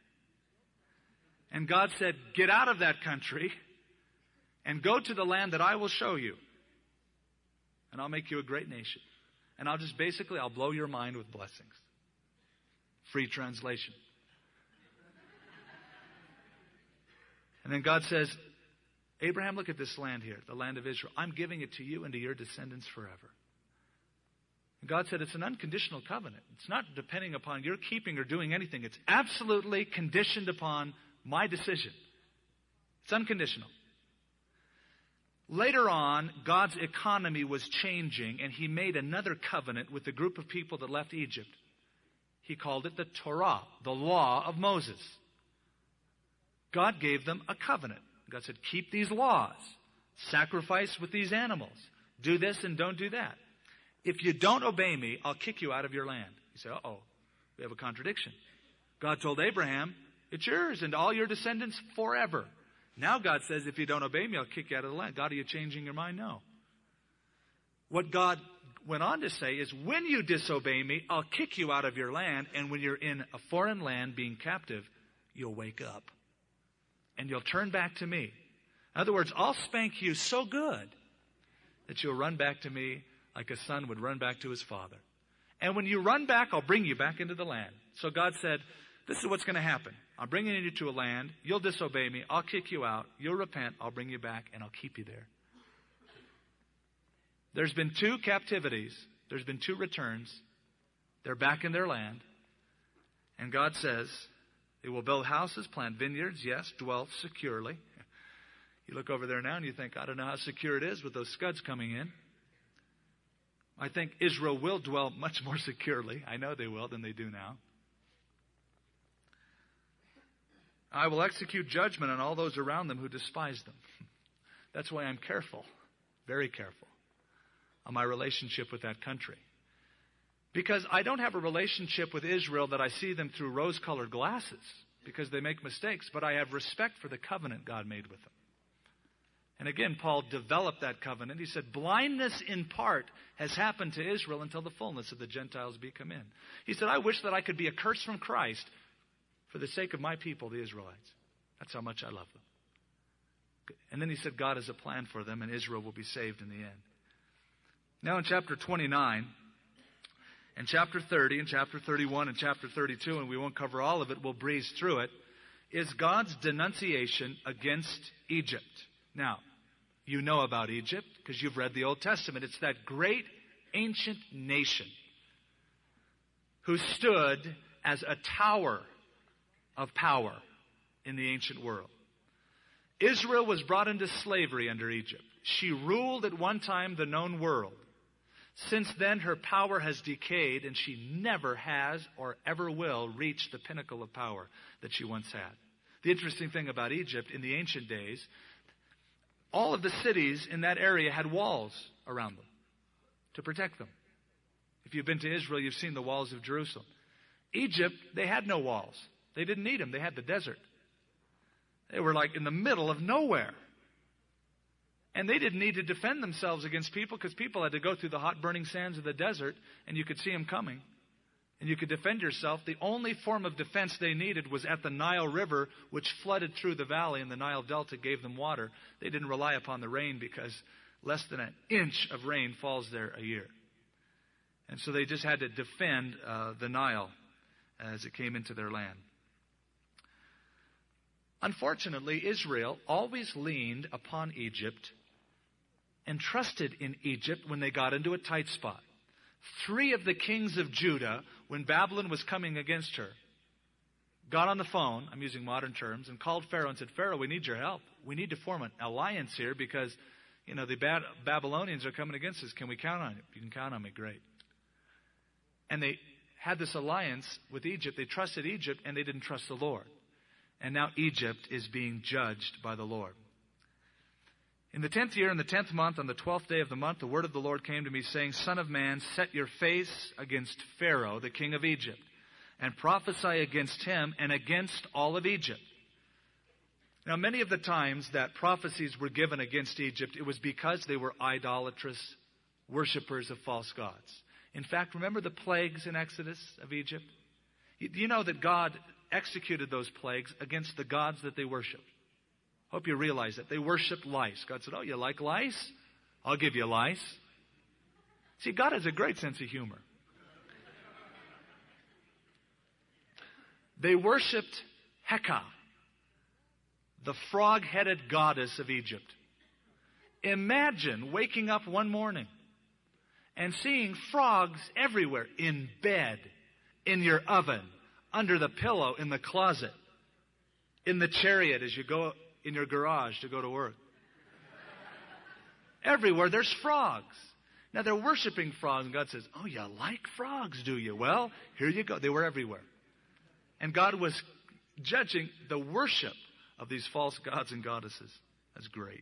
A: And God said, get out of that country and go to the land that I will show you. And I'll make you a great nation. And I'll blow your mind with blessings. Free translation. And then God says, Abraham, look at this land here, the land of Israel. I'm giving it to you and to your descendants forever. And God said it's an unconditional covenant. It's not depending upon your keeping or doing anything. It's absolutely conditioned upon my decision. It's unconditional. Later on, God's economy was changing, and he made another covenant with the group of people that left Egypt. He called it the Torah, the law of Moses. God gave them a covenant. God said, keep these laws. Sacrifice with these animals. Do this and don't do that. If you don't obey me, I'll kick you out of your land. You say, uh-oh, we have a contradiction. God told Abraham, it's yours and all your descendants forever. Now God says, if you don't obey me, I'll kick you out of the land. God, are you changing your mind? No. What God went on to say is, when you disobey me, I'll kick you out of your land. And when you're in a foreign land being captive, you'll wake up. And you'll turn back to me. In other words, I'll spank you so good that you'll run back to me like a son would run back to his father. And when you run back, I'll bring you back into the land. So God said, this is what's going to happen. I'm bringing you to a land. You'll disobey me. I'll kick you out. You'll repent. I'll bring you back, and I'll keep you there. There's been 2 captivities. There's been 2 returns. They're back in their land. And God says, they will build houses, plant vineyards, yes, dwell securely. You look over there now and you think, I don't know how secure it is with those scuds coming in. I think Israel will dwell much more securely. I know they will than they do now. I will execute judgment on all those around them who despise them. That's why I'm careful, very careful, on my relationship with that country. Because I don't have a relationship with Israel that I see them through rose-colored glasses because they make mistakes, but I have respect for the covenant God made with them. And again, Paul developed that covenant. He said, blindness in part has happened to Israel until the fullness of the Gentiles be come in. He said, I wish that I could be accursed from Christ for the sake of my people, the Israelites. That's how much I love them. And then he said, God has a plan for them, and Israel will be saved in the end. Now in chapter 29, and chapter 30, and chapter 31, and chapter 32, and we won't cover all of it, we'll breeze through it, is God's denunciation against Egypt. Now, you know about Egypt because you've read the Old Testament. It's that great ancient nation who stood as a tower of power in the ancient world. Israel was brought into slavery under Egypt. She ruled at one time the known world. Since then, her power has decayed, and she never has or ever will reach the pinnacle of power that she once had. The interesting thing about Egypt in the ancient days, all of the cities in that area had walls around them to protect them. If you've been to Israel, you've seen the walls of Jerusalem. Egypt, they had no walls. They didn't need them. They had the desert. They were like in the middle of nowhere. And they didn't need to defend themselves against people because people had to go through the hot burning sands of the desert and you could see them coming. And you could defend yourself. The only form of defense they needed was at the Nile River, which flooded through the valley, and the Nile Delta gave them water. They didn't rely upon the rain because less than an inch of rain falls there a year. And so they just had to defend the Nile as it came into their land. Unfortunately, Israel always leaned upon Egypt and trusted in Egypt when they got into a tight spot. 3 of the kings of Judah, when Babylon was coming against her, got on the phone, I'm using modern terms, and called Pharaoh and said, Pharaoh, we need your help. We need to form an alliance here because, the Babylonians are coming against us. Can we count on it? You can count on me. Great. And they had this alliance with Egypt. They trusted Egypt, and they didn't trust the Lord. And now Egypt is being judged by the Lord. In the 10th year, in the 10th month, on the 12th day of the month, the word of the Lord came to me, saying, Son of man, set your face against Pharaoh, the king of Egypt, and prophesy against him and against all of Egypt. Now, many of the times that prophecies were given against Egypt, it was because they were idolatrous worshipers of false gods. In fact, remember the plagues in Exodus of Egypt? Do you know that God executed those plagues against the gods that they worshiped? Hope you realize that. They worshipped lice. God said, oh, you like lice? I'll give you lice. See, God has a great sense of humor. They worshipped Heka, the frog-headed goddess of Egypt. Imagine waking up one morning and seeing frogs everywhere, in bed, in your oven, under the pillow, in the closet, in the chariot as you go in your garage to go to work. Everywhere there's frogs. Now they're worshiping frogs, and God says, oh, you like frogs, do you? Well, here you go. They were everywhere. And God was judging the worship of these false gods and goddesses. That's great.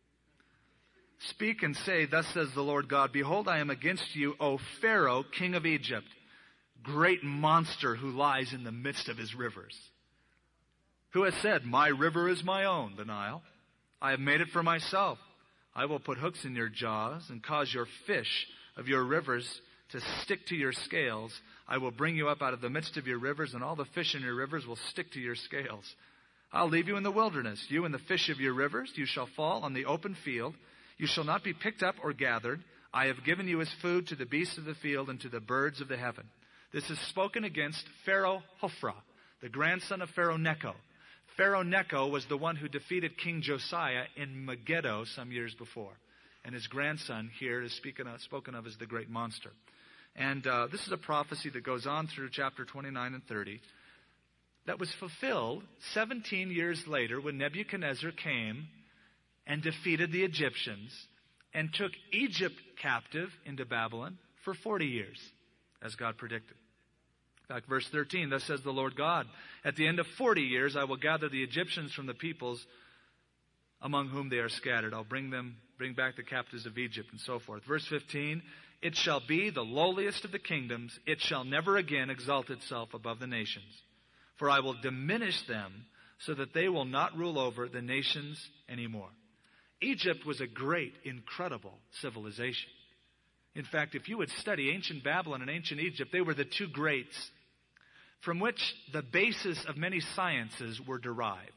A: Speak and say, thus says the Lord God, behold, I am against you, O Pharaoh, king of Egypt, great monster who lies in the midst of his rivers. Who has said, my river is my own, the Nile. I have made it for myself. I will put hooks in your jaws and cause your fish of your rivers to stick to your scales. I will bring you up out of the midst of your rivers, and all the fish in your rivers will stick to your scales. I'll leave you in the wilderness, you and the fish of your rivers. You shall fall on the open field. You shall not be picked up or gathered. I have given you as food to the beasts of the field and to the birds of the heaven. This is spoken against Pharaoh Hophra, the grandson of Pharaoh Necho. Pharaoh Necho was the one who defeated King Josiah in Megiddo some years before. And his grandson here is spoken of as the great monster. And this is a prophecy that goes on through chapter 29 and 30 that was fulfilled 17 years later when Nebuchadnezzar came and defeated the Egyptians and took Egypt captive into Babylon for 40 years, as God predicted. In fact, verse 13, thus says the Lord God, at the end of 40 years I will gather the Egyptians from the peoples among whom they are scattered. I'll bring back the captives of Egypt, and so forth. Verse 15, it shall be the lowliest of the kingdoms. It shall never again exalt itself above the nations. For I will diminish them so that they will not rule over the nations anymore. Egypt was a great, incredible civilization. In fact, if you would study ancient Babylon and ancient Egypt, they were the two greats from which the basis of many sciences were derived.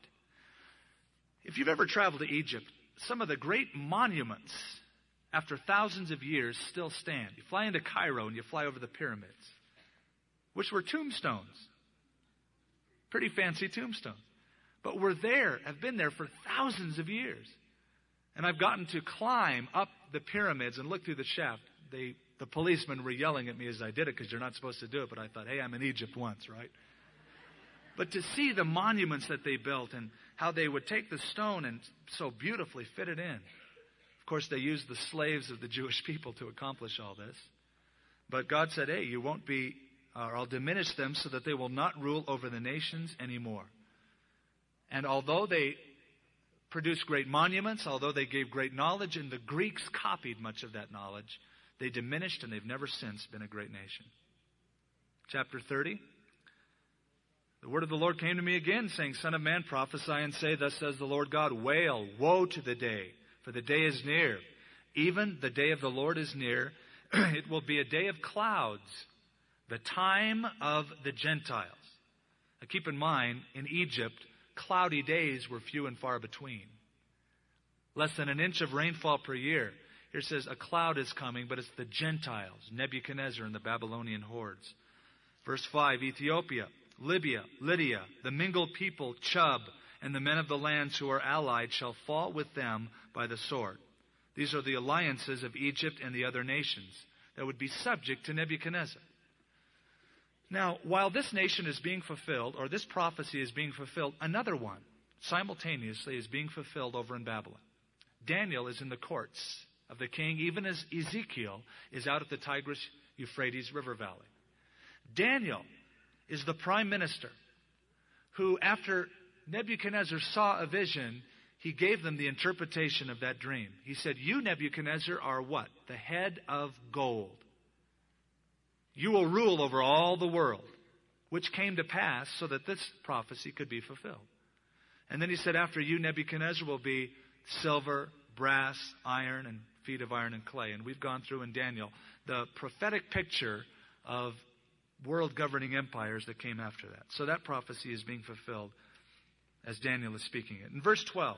A: If you've ever traveled to Egypt, some of the great monuments after thousands of years still stand. You fly into Cairo and you fly over the pyramids, which were tombstones. Pretty fancy tombstones. But have been there for thousands of years. And I've gotten to climb up the pyramids and look through the shaft. The policemen were yelling at me as I did it because you're not supposed to do it. But I thought, hey, I'm in Egypt once, right? But to see the monuments that they built and how they would take the stone and so beautifully fit it in. Of course, they used the slaves of the Jewish people to accomplish all this. But God said, hey, you won't be, or I'll diminish them so that they will not rule over the nations anymore. And although they produced great monuments, although they gave great knowledge, and the Greeks copied much of that knowledge, they diminished, and they've never since been a great nation. Chapter 30. The word of the Lord came to me again, saying, Son of man, prophesy and say, thus says the Lord God, wail, woe to the day, for the day is near. Even the day of the Lord is near. It will be a day of clouds, the time of the Gentiles. Now keep in mind, in Egypt, cloudy days were few and far between. Less than an inch of rainfall per year. Here it says a cloud is coming, but it's the Gentiles, Nebuchadnezzar and the Babylonian hordes. Verse 5, Ethiopia, Libya, Lydia, the mingled people, Chub, and the men of the lands who are allied shall fall with them by the sword. These are the alliances of Egypt and the other nations that would be subject to Nebuchadnezzar. Now, while this nation is being fulfilled, or this prophecy is being fulfilled, another one simultaneously is being fulfilled over in Babylon. Daniel is in the courts of the king, even as Ezekiel is out at the Tigris-Euphrates River Valley. Daniel is the prime minister who, after Nebuchadnezzar saw a vision, he gave them the interpretation of that dream. He said, you, Nebuchadnezzar, are what? The head of gold. You will rule over all the world, which came to pass so that this prophecy could be fulfilled. And then he said, after you, Nebuchadnezzar, will be silver, brass, iron, and feet of iron and clay. And we've gone through in Daniel the prophetic picture of world governing empires that came after that. So that prophecy is being fulfilled as Daniel is speaking it. In verse 12,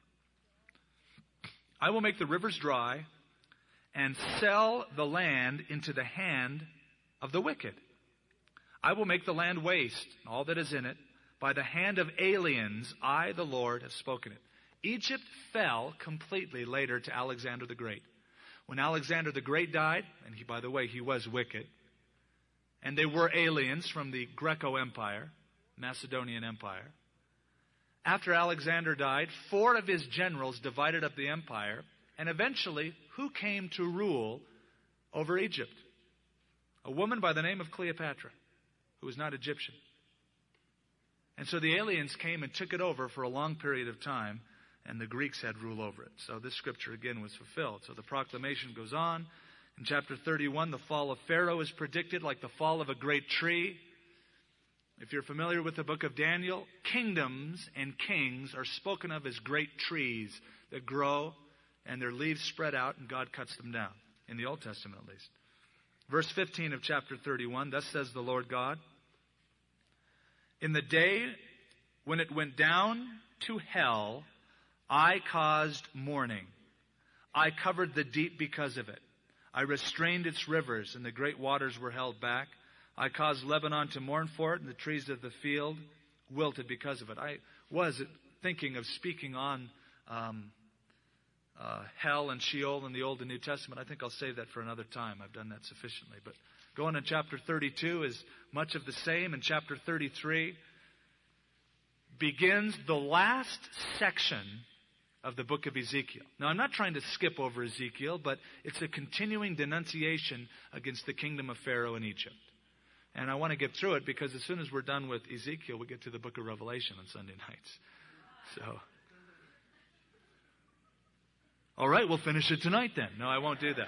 A: I will make the rivers dry and sell the land into the hand of the wicked. I will make the land waste, all that is in it, by the hand of aliens. I, the Lord, have spoken it. Egypt fell completely later to Alexander the Great. When Alexander the Great died, and by the way, he was wicked, and they were aliens from the Greco Empire, Macedonian Empire. After Alexander died, 4 of his generals divided up the empire, and eventually, who came to rule over Egypt? A woman by the name of Cleopatra, who was not Egyptian. And so the aliens came and took it over for a long period of time, and the Greeks had rule over it. So this scripture again was fulfilled. So the proclamation goes on. In chapter 31, the fall of Pharaoh is predicted like the fall of a great tree. If you're familiar with the book of Daniel, kingdoms and kings are spoken of as great trees that grow and their leaves spread out and God cuts them down, in the Old Testament at least. Verse 15 of chapter 31, thus says the Lord God, in the day when it went down to hell, I caused mourning. I covered the deep because of it. I restrained its rivers, and the great waters were held back. I caused Lebanon to mourn for it, and the trees of the field wilted because of it. I was thinking of speaking on hell and Sheol in the Old and New Testament. I think I'll save that for another time. I've done that sufficiently. But going to chapter 32 is much of the same. And chapter 33 begins the last section of the book of Ezekiel. Now, I'm not trying to skip over Ezekiel, but it's a continuing denunciation against the kingdom of Pharaoh in Egypt. And I want to get through it because as soon as we're done with Ezekiel, we get to the book of Revelation on Sunday nights. So, all right, we'll finish it tonight then. No, I won't do that.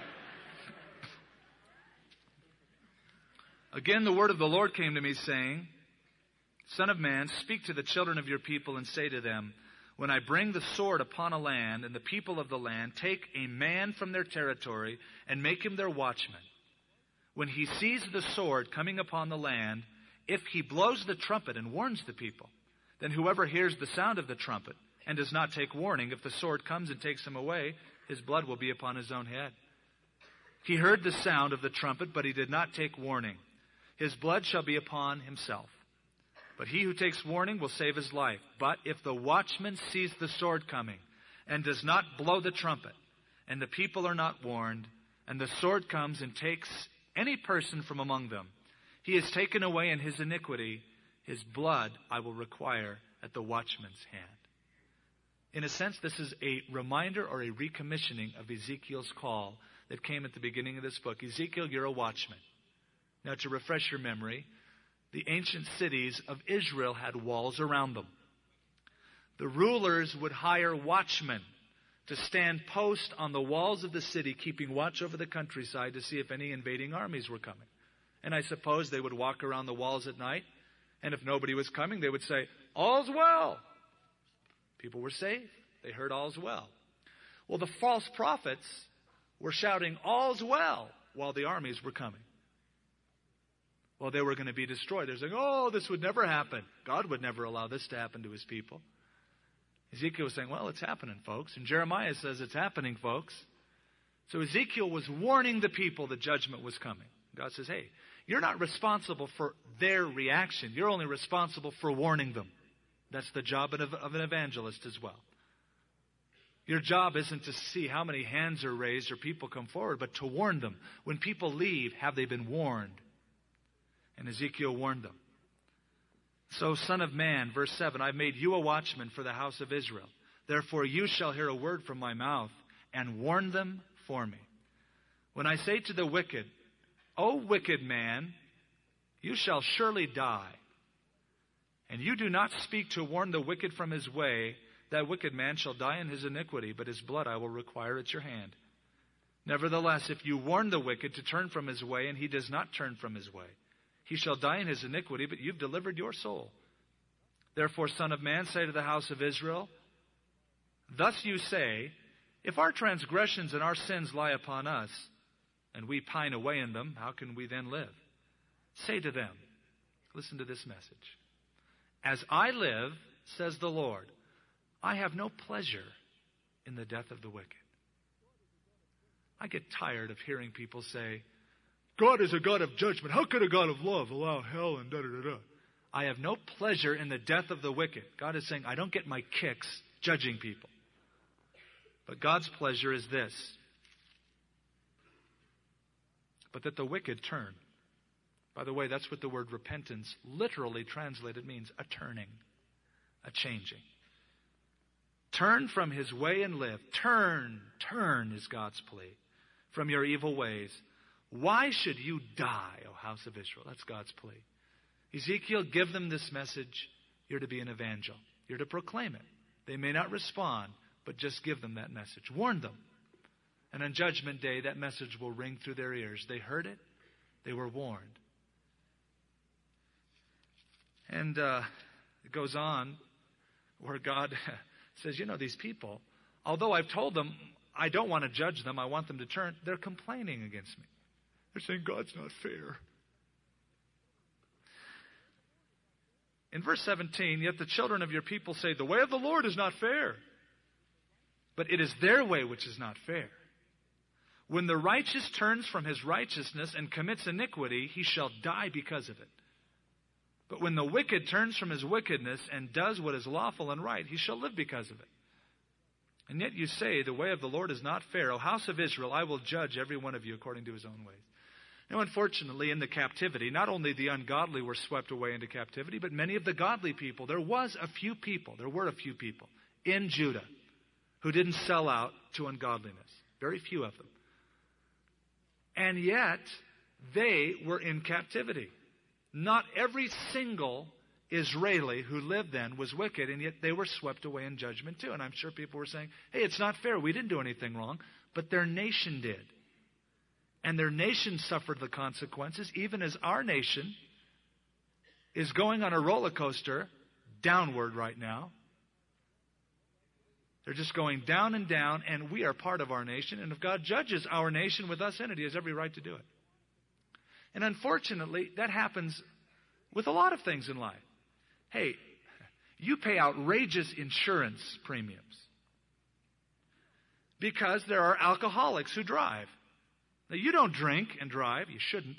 A: Again, the word of the Lord came to me saying, Son of man, speak to the children of your people and say to them, when I bring the sword upon a land and the people of the land, take a man from their territory and make him their watchman. When he sees the sword coming upon the land, if he blows the trumpet and warns the people, then whoever hears the sound of the trumpet and does not take warning, if the sword comes and takes him away, his blood will be upon his own head. He heard the sound of the trumpet, but he did not take warning. His blood shall be upon himself. But he who takes warning will save his life. But if the watchman sees the sword coming and does not blow the trumpet, and the people are not warned, and the sword comes and takes any person from among them, he is taken away in his iniquity. His blood I will require at the watchman's hand. In a sense, this is a reminder or a recommissioning of Ezekiel's call that came at the beginning of this book. Ezekiel, you're a watchman. Now, to refresh your memory, the ancient cities of Israel had walls around them. The rulers would hire watchmen to stand post on the walls of the city, keeping watch over the countryside to see if any invading armies were coming. And I suppose they would walk around the walls at night, and if nobody was coming, they would say, all's well. People were safe. They heard all's well. Well, the false prophets were shouting, all's well, while the armies were coming. Well, they were going to be destroyed. They're saying, oh, this would never happen. God would never allow this to happen to his people. Ezekiel was saying, well, it's happening, folks. And Jeremiah says, it's happening, folks. So Ezekiel was warning the people that judgment was coming. God says, hey, you're not responsible for their reaction. You're only responsible for warning them. That's the job of an evangelist as well. Your job isn't to see how many hands are raised or people come forward, but to warn them. When people leave, have they been warned? And Ezekiel warned them. So, son of man, verse 7, I've made you a watchman for the house of Israel. Therefore you shall hear a word from my mouth and warn them for me. When I say to the wicked, O wicked man, you shall surely die. And you do not speak to warn the wicked from his way, that wicked man shall die in his iniquity, but his blood I will require at your hand. Nevertheless, if you warn the wicked to turn from his way, and he does not turn from his way, he shall die in his iniquity, but you've delivered your soul. Therefore, son of man, say to the house of Israel, thus you say, if our transgressions and our sins lie upon us, and we pine away in them, how can we then live? Say to them, listen to this message. As I live, says the Lord, I have no pleasure in the death of the wicked. I get tired of hearing people say, God is a God of judgment. How could a God of love allow hell and da-da-da-da? I have no pleasure in the death of the wicked. God is saying, I don't get my kicks judging people. But God's pleasure is this. but that the wicked turn. By the way, that's what the word repentance literally translated means, a turning, a changing. Turn from his way and live. Turn is God's plea from your evil ways. Why should you die, O house of Israel? That's God's plea. Ezekiel, give them this message. You're to be an evangel. You're to proclaim it. They may not respond, but just give them that message. Warn them. And on Judgment Day, that message will ring through their ears. They heard it. They were warned. And it goes on where God says, these people, although I've told them I don't want to judge them, I want them to turn, they're complaining against me. They're saying God's not fair. In verse 17, yet the children of your people say, the way of the Lord is not fair. But it is their way which is not fair. When the righteous turns from his righteousness and commits iniquity, he shall die because of it. But when the wicked turns from his wickedness and does what is lawful and right, he shall live because of it. And yet you say, the way of the Lord is not fair. O house of Israel, I will judge every one of you according to his own ways. Now, unfortunately, in the captivity, not only the ungodly were swept away into captivity, but many of the godly people, there were a few people in Judah who didn't sell out to ungodliness. Very few of them. And yet, they were in captivity. Not every single Israeli who lived then was wicked, and yet they were swept away in judgment too. And I'm sure people were saying, hey, it's not fair. We didn't do anything wrong. But their nation did. And their nation suffered the consequences, even as our nation is going on a roller coaster downward right now. They're just going down and down, and we are part of our nation. And if God judges our nation with us in it, he has every right to do it. And unfortunately, that happens with a lot of things in life. Hey, you pay outrageous insurance premiums because there are alcoholics who drive. Now, you don't drink and drive. You shouldn't.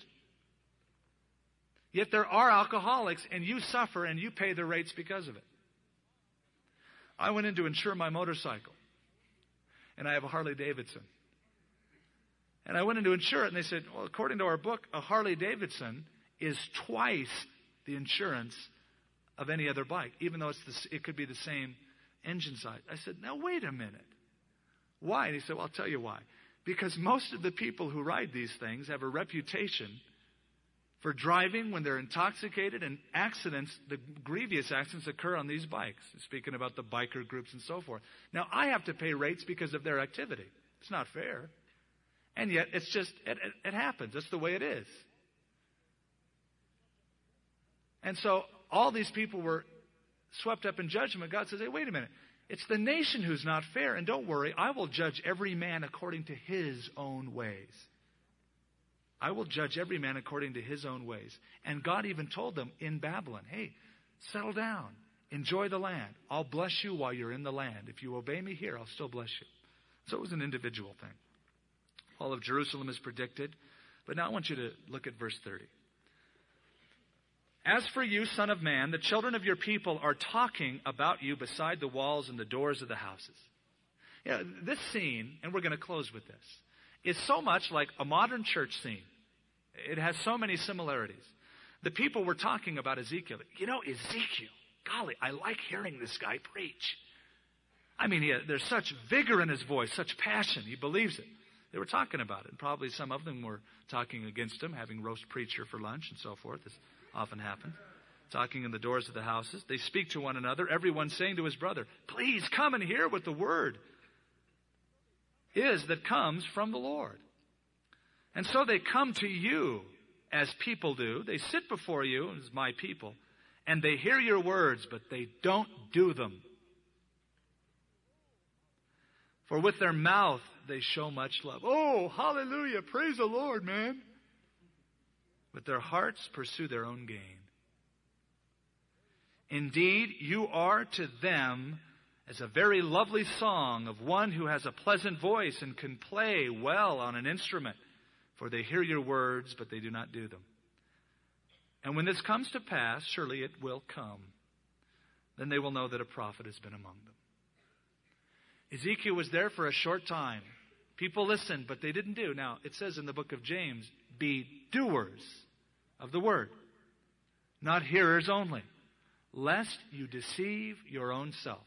A: Yet there are alcoholics, and you suffer, and you pay the rates because of it. I went in to insure my motorcycle, and I have a Harley Davidson. And I went in to insure it, and they said, well, according to our book, a Harley Davidson is twice the insurance of any other bike, even though it could be the same engine size. I said, now wait a minute. Why? And he said, well, I'll tell you why. Because most of the people who ride these things have a reputation for driving when they're intoxicated, and accidents, the grievous accidents occur on these bikes. Speaking about the biker groups and so forth. Now, I have to pay rates because of their activity. It's not fair. And yet, it's just, it happens. That's the way it is. And so, all these people were swept up in judgment. God says, hey, wait a minute. It's the nation who's not fair. And don't worry, I will judge every man according to his own ways. I will judge every man according to his own ways. And God even told them in Babylon, hey, settle down. Enjoy the land. I'll bless you while you're in the land. If you obey me here, I'll still bless you. So it was an individual thing. All of Jerusalem is predicted. But now I want you to look at verse 30. As for you, son of man, the children of your people are talking about you beside the walls and the doors of the houses. Yeah, this scene, and we're going to close with this, is so much like a modern church scene. It has so many similarities. The people were talking about Ezekiel. Ezekiel, golly, I like hearing this guy preach. I mean, there's such vigor in his voice, such passion. He believes it. They were talking about it. And probably some of them were talking against him, having roast preacher for lunch and so forth, as often happened. Talking in the doors of the houses. They speak to one another, everyone saying to his brother, please come and hear what the word is that comes from the Lord. And so they come to you as people do. They sit before you as my people, and they hear your words, but they don't do them. For with their mouth they show much love. Oh, hallelujah, praise the Lord, man. But their hearts pursue their own gain. Indeed, you are to them as a very lovely song of one who has a pleasant voice and can play well on an instrument. For they hear your words, but they do not do them. And when this comes to pass, surely it will come. Then they will know that a prophet has been among them. Ezekiel was there for a short time. People listened, but they didn't do. Now, it says in the book of James, be doers of the word, not hearers only, lest you deceive your own self.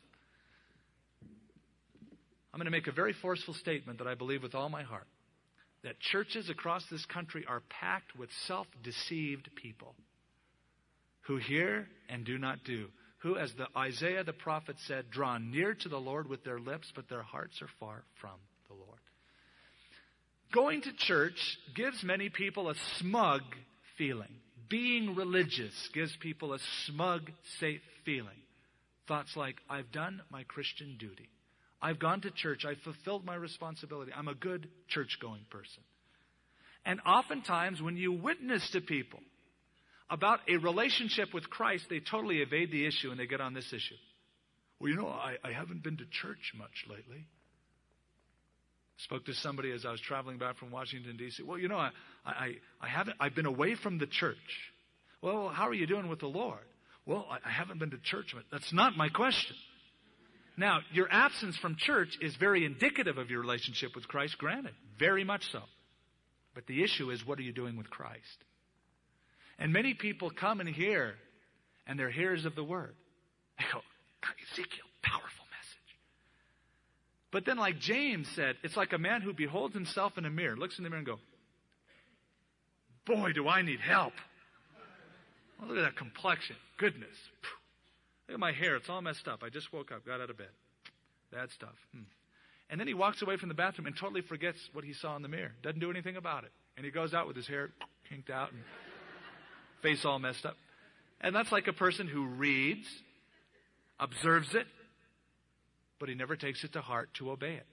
A: I'm going to make a very forceful statement that I believe with all my heart, that churches across this country are packed with self-deceived people who hear and do not do, who, as Isaiah the prophet said, draw near to the Lord with their lips, but their hearts are far from the Lord. Going to church gives many people a smug feeling. Being religious gives people a smug, safe feeling. Thoughts like, I've done my Christian duty. I've gone to church. I've fulfilled my responsibility. I'm a good church-going person. And oftentimes when you witness to people about a relationship with Christ, they totally evade the issue and they get on this issue. Well, I haven't been to church much lately. Spoke to somebody as I was traveling back from Washington, D.C. Well, I've been away from the church. Well, how are you doing with the Lord? Well, I haven't been to church much. That's not my question. Now, your absence from church is very indicative of your relationship with Christ, granted. Very much so. But the issue is, what are you doing with Christ? And many people come and hear, and they're hearers of the word. They go, Ezekiel, powerful message. But then, like James said, it's like a man who beholds himself in a mirror, looks in the mirror and goes, boy, do I need help. Well, look at that complexion. Goodness. Look at my hair. It's all messed up. I just woke up, got out of bed. Bad stuff. And then he walks away from the bathroom and totally forgets what he saw in the mirror. Doesn't do anything about it. And he goes out with his hair kinked out and face all messed up. And that's like a person who reads, observes it, but he never takes it to heart to obey it.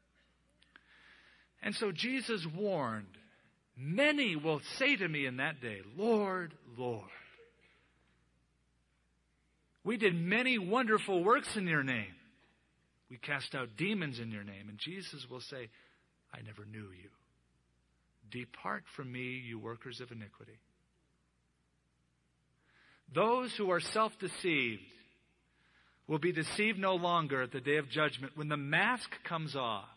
A: And so Jesus warned, many will say to me in that day, Lord, Lord, we did many wonderful works in your name. We cast out demons in your name. And Jesus will say, I never knew you. Depart from me, you workers of iniquity. Those who are self-deceived will be deceived no longer at the day of judgment when the mask comes off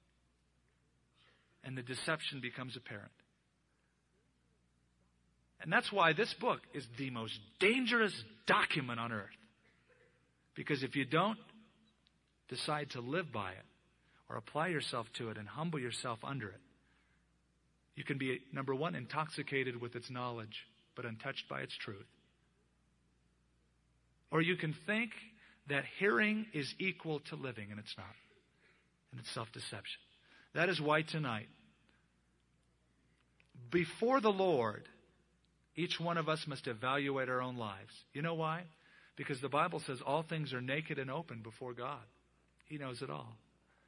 A: and the deception becomes apparent. And that's why this book is the most dangerous document on earth. Because if you don't decide to live by it or apply yourself to it and humble yourself under it, you can be, number one, intoxicated with its knowledge, but untouched by its truth. Or you can think that hearing is equal to living, and it's not. And it's self-deception. That is why tonight, before the Lord, each one of us must evaluate our own lives. You know why? Because the Bible says all things are naked and open before God. He knows it all.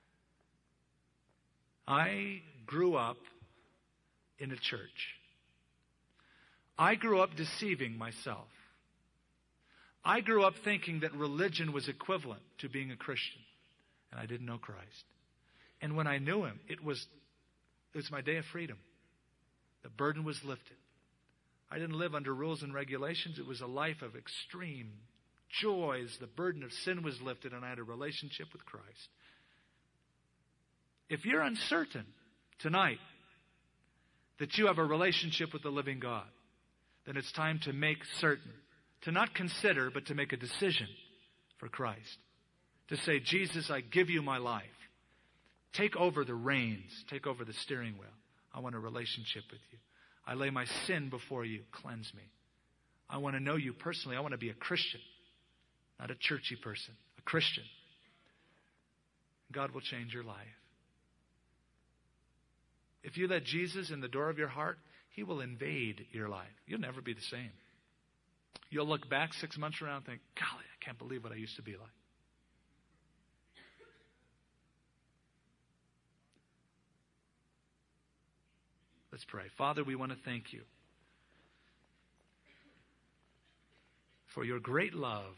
A: I grew up in a church. I grew up deceiving myself. I grew up thinking that religion was equivalent to being a Christian. And I didn't know Christ. And when I knew Him, it was my day of freedom. The burden was lifted. I didn't live under rules and regulations. It was a life of extreme joys. The burden of sin was lifted, and I had a relationship with Christ. If you're uncertain tonight that you have a relationship with the living God, then it's time to make certain. To not consider, but to make a decision for Christ. To say, Jesus, I give you my life. Take over the reins. Take over the steering wheel. I want a relationship with you. I lay my sin before you. Cleanse me. I want to know you personally. I want to be a Christian. Not a churchy person. A Christian. God will change your life. If you let Jesus in the door of your heart, He will invade your life. You'll never be the same. You'll look back 6 months from now and think, golly, I can't believe what I used to be like. Let's pray. Father, we want to thank you for your great love.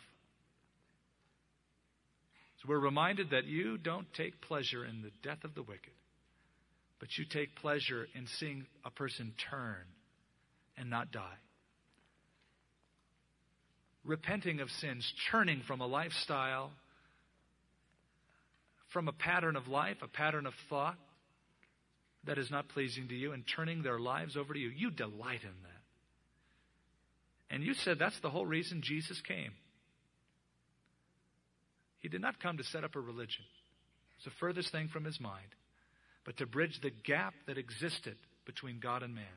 A: So we're reminded that you don't take pleasure in the death of the wicked, but you take pleasure in seeing a person turn and not die. Repenting of sins, turning from a lifestyle, from a pattern of life, a pattern of thought that is not pleasing to you and turning their lives over to you. You delight in that. And you said that's the whole reason Jesus came. He did not come to set up a religion. It's the furthest thing from his mind. But to bridge the gap that existed between God and man.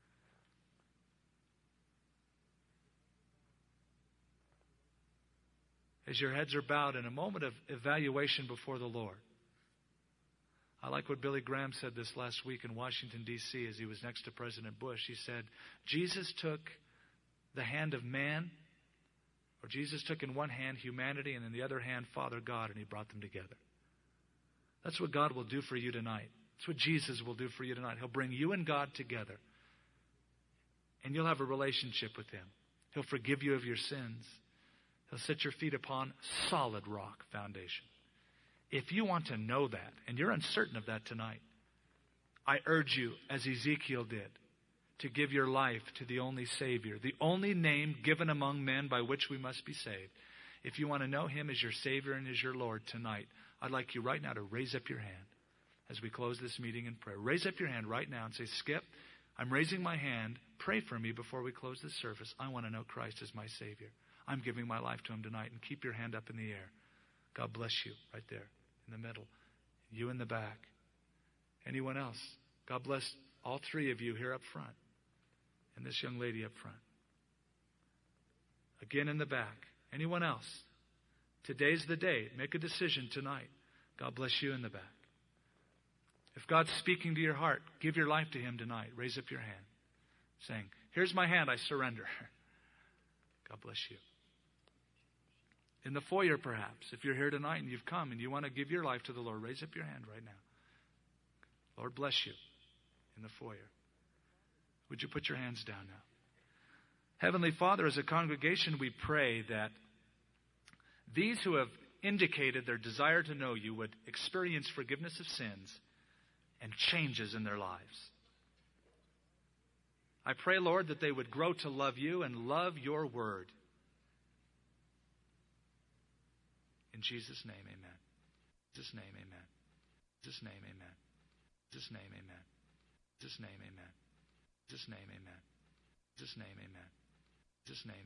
A: As your heads are bowed in a moment of evaluation before the Lord. I like what Billy Graham said this last week in Washington, D.C. as he was next to President Bush. He said, Jesus took the hand of man, or Jesus took in one hand humanity and in the other hand Father God, and he brought them together. That's what God will do for you tonight. That's what Jesus will do for you tonight. He'll bring you and God together. And you'll have a relationship with him. He'll forgive you of your sins. He'll set your feet upon solid rock foundation. If you want to know that, and you're uncertain of that tonight, I urge you, as Ezekiel did, to give your life to the only Savior, the only name given among men by which we must be saved. If you want to know him as your Savior and as your Lord tonight, I'd like you right now to raise up your hand as we close this meeting in prayer. Raise up your hand right now and say, Skip, I'm raising my hand. Pray for me before we close this service. I want to know Christ as my Savior. I'm giving my life to him tonight. And keep your hand up in the air. God bless you right there in the middle. You in the back. Anyone else? God bless all three of you here up front. And this young lady up front. Again in the back. Anyone else? Today's the day. Make a decision tonight. God bless you in the back. If God's speaking to your heart, give your life to him tonight. Raise up your hand. Saying, here's my hand, I surrender. God bless you. In the foyer, perhaps, if you're here tonight and you've come and you want to give your life to the Lord, raise up your hand right now. Lord bless you in the foyer. Would you put your hands down now? Heavenly Father, as a congregation, we pray that these who have indicated their desire to know you would experience forgiveness of sins and changes in their lives. I pray, Lord, that they would grow to love you and love your word. In Jesus' name, amen. In Jesus' name, amen. In Jesus' name, amen. In Jesus' name, amen. In Jesus' name, amen. In Jesus' name, amen. In Jesus' name, amen. In Jesus' name.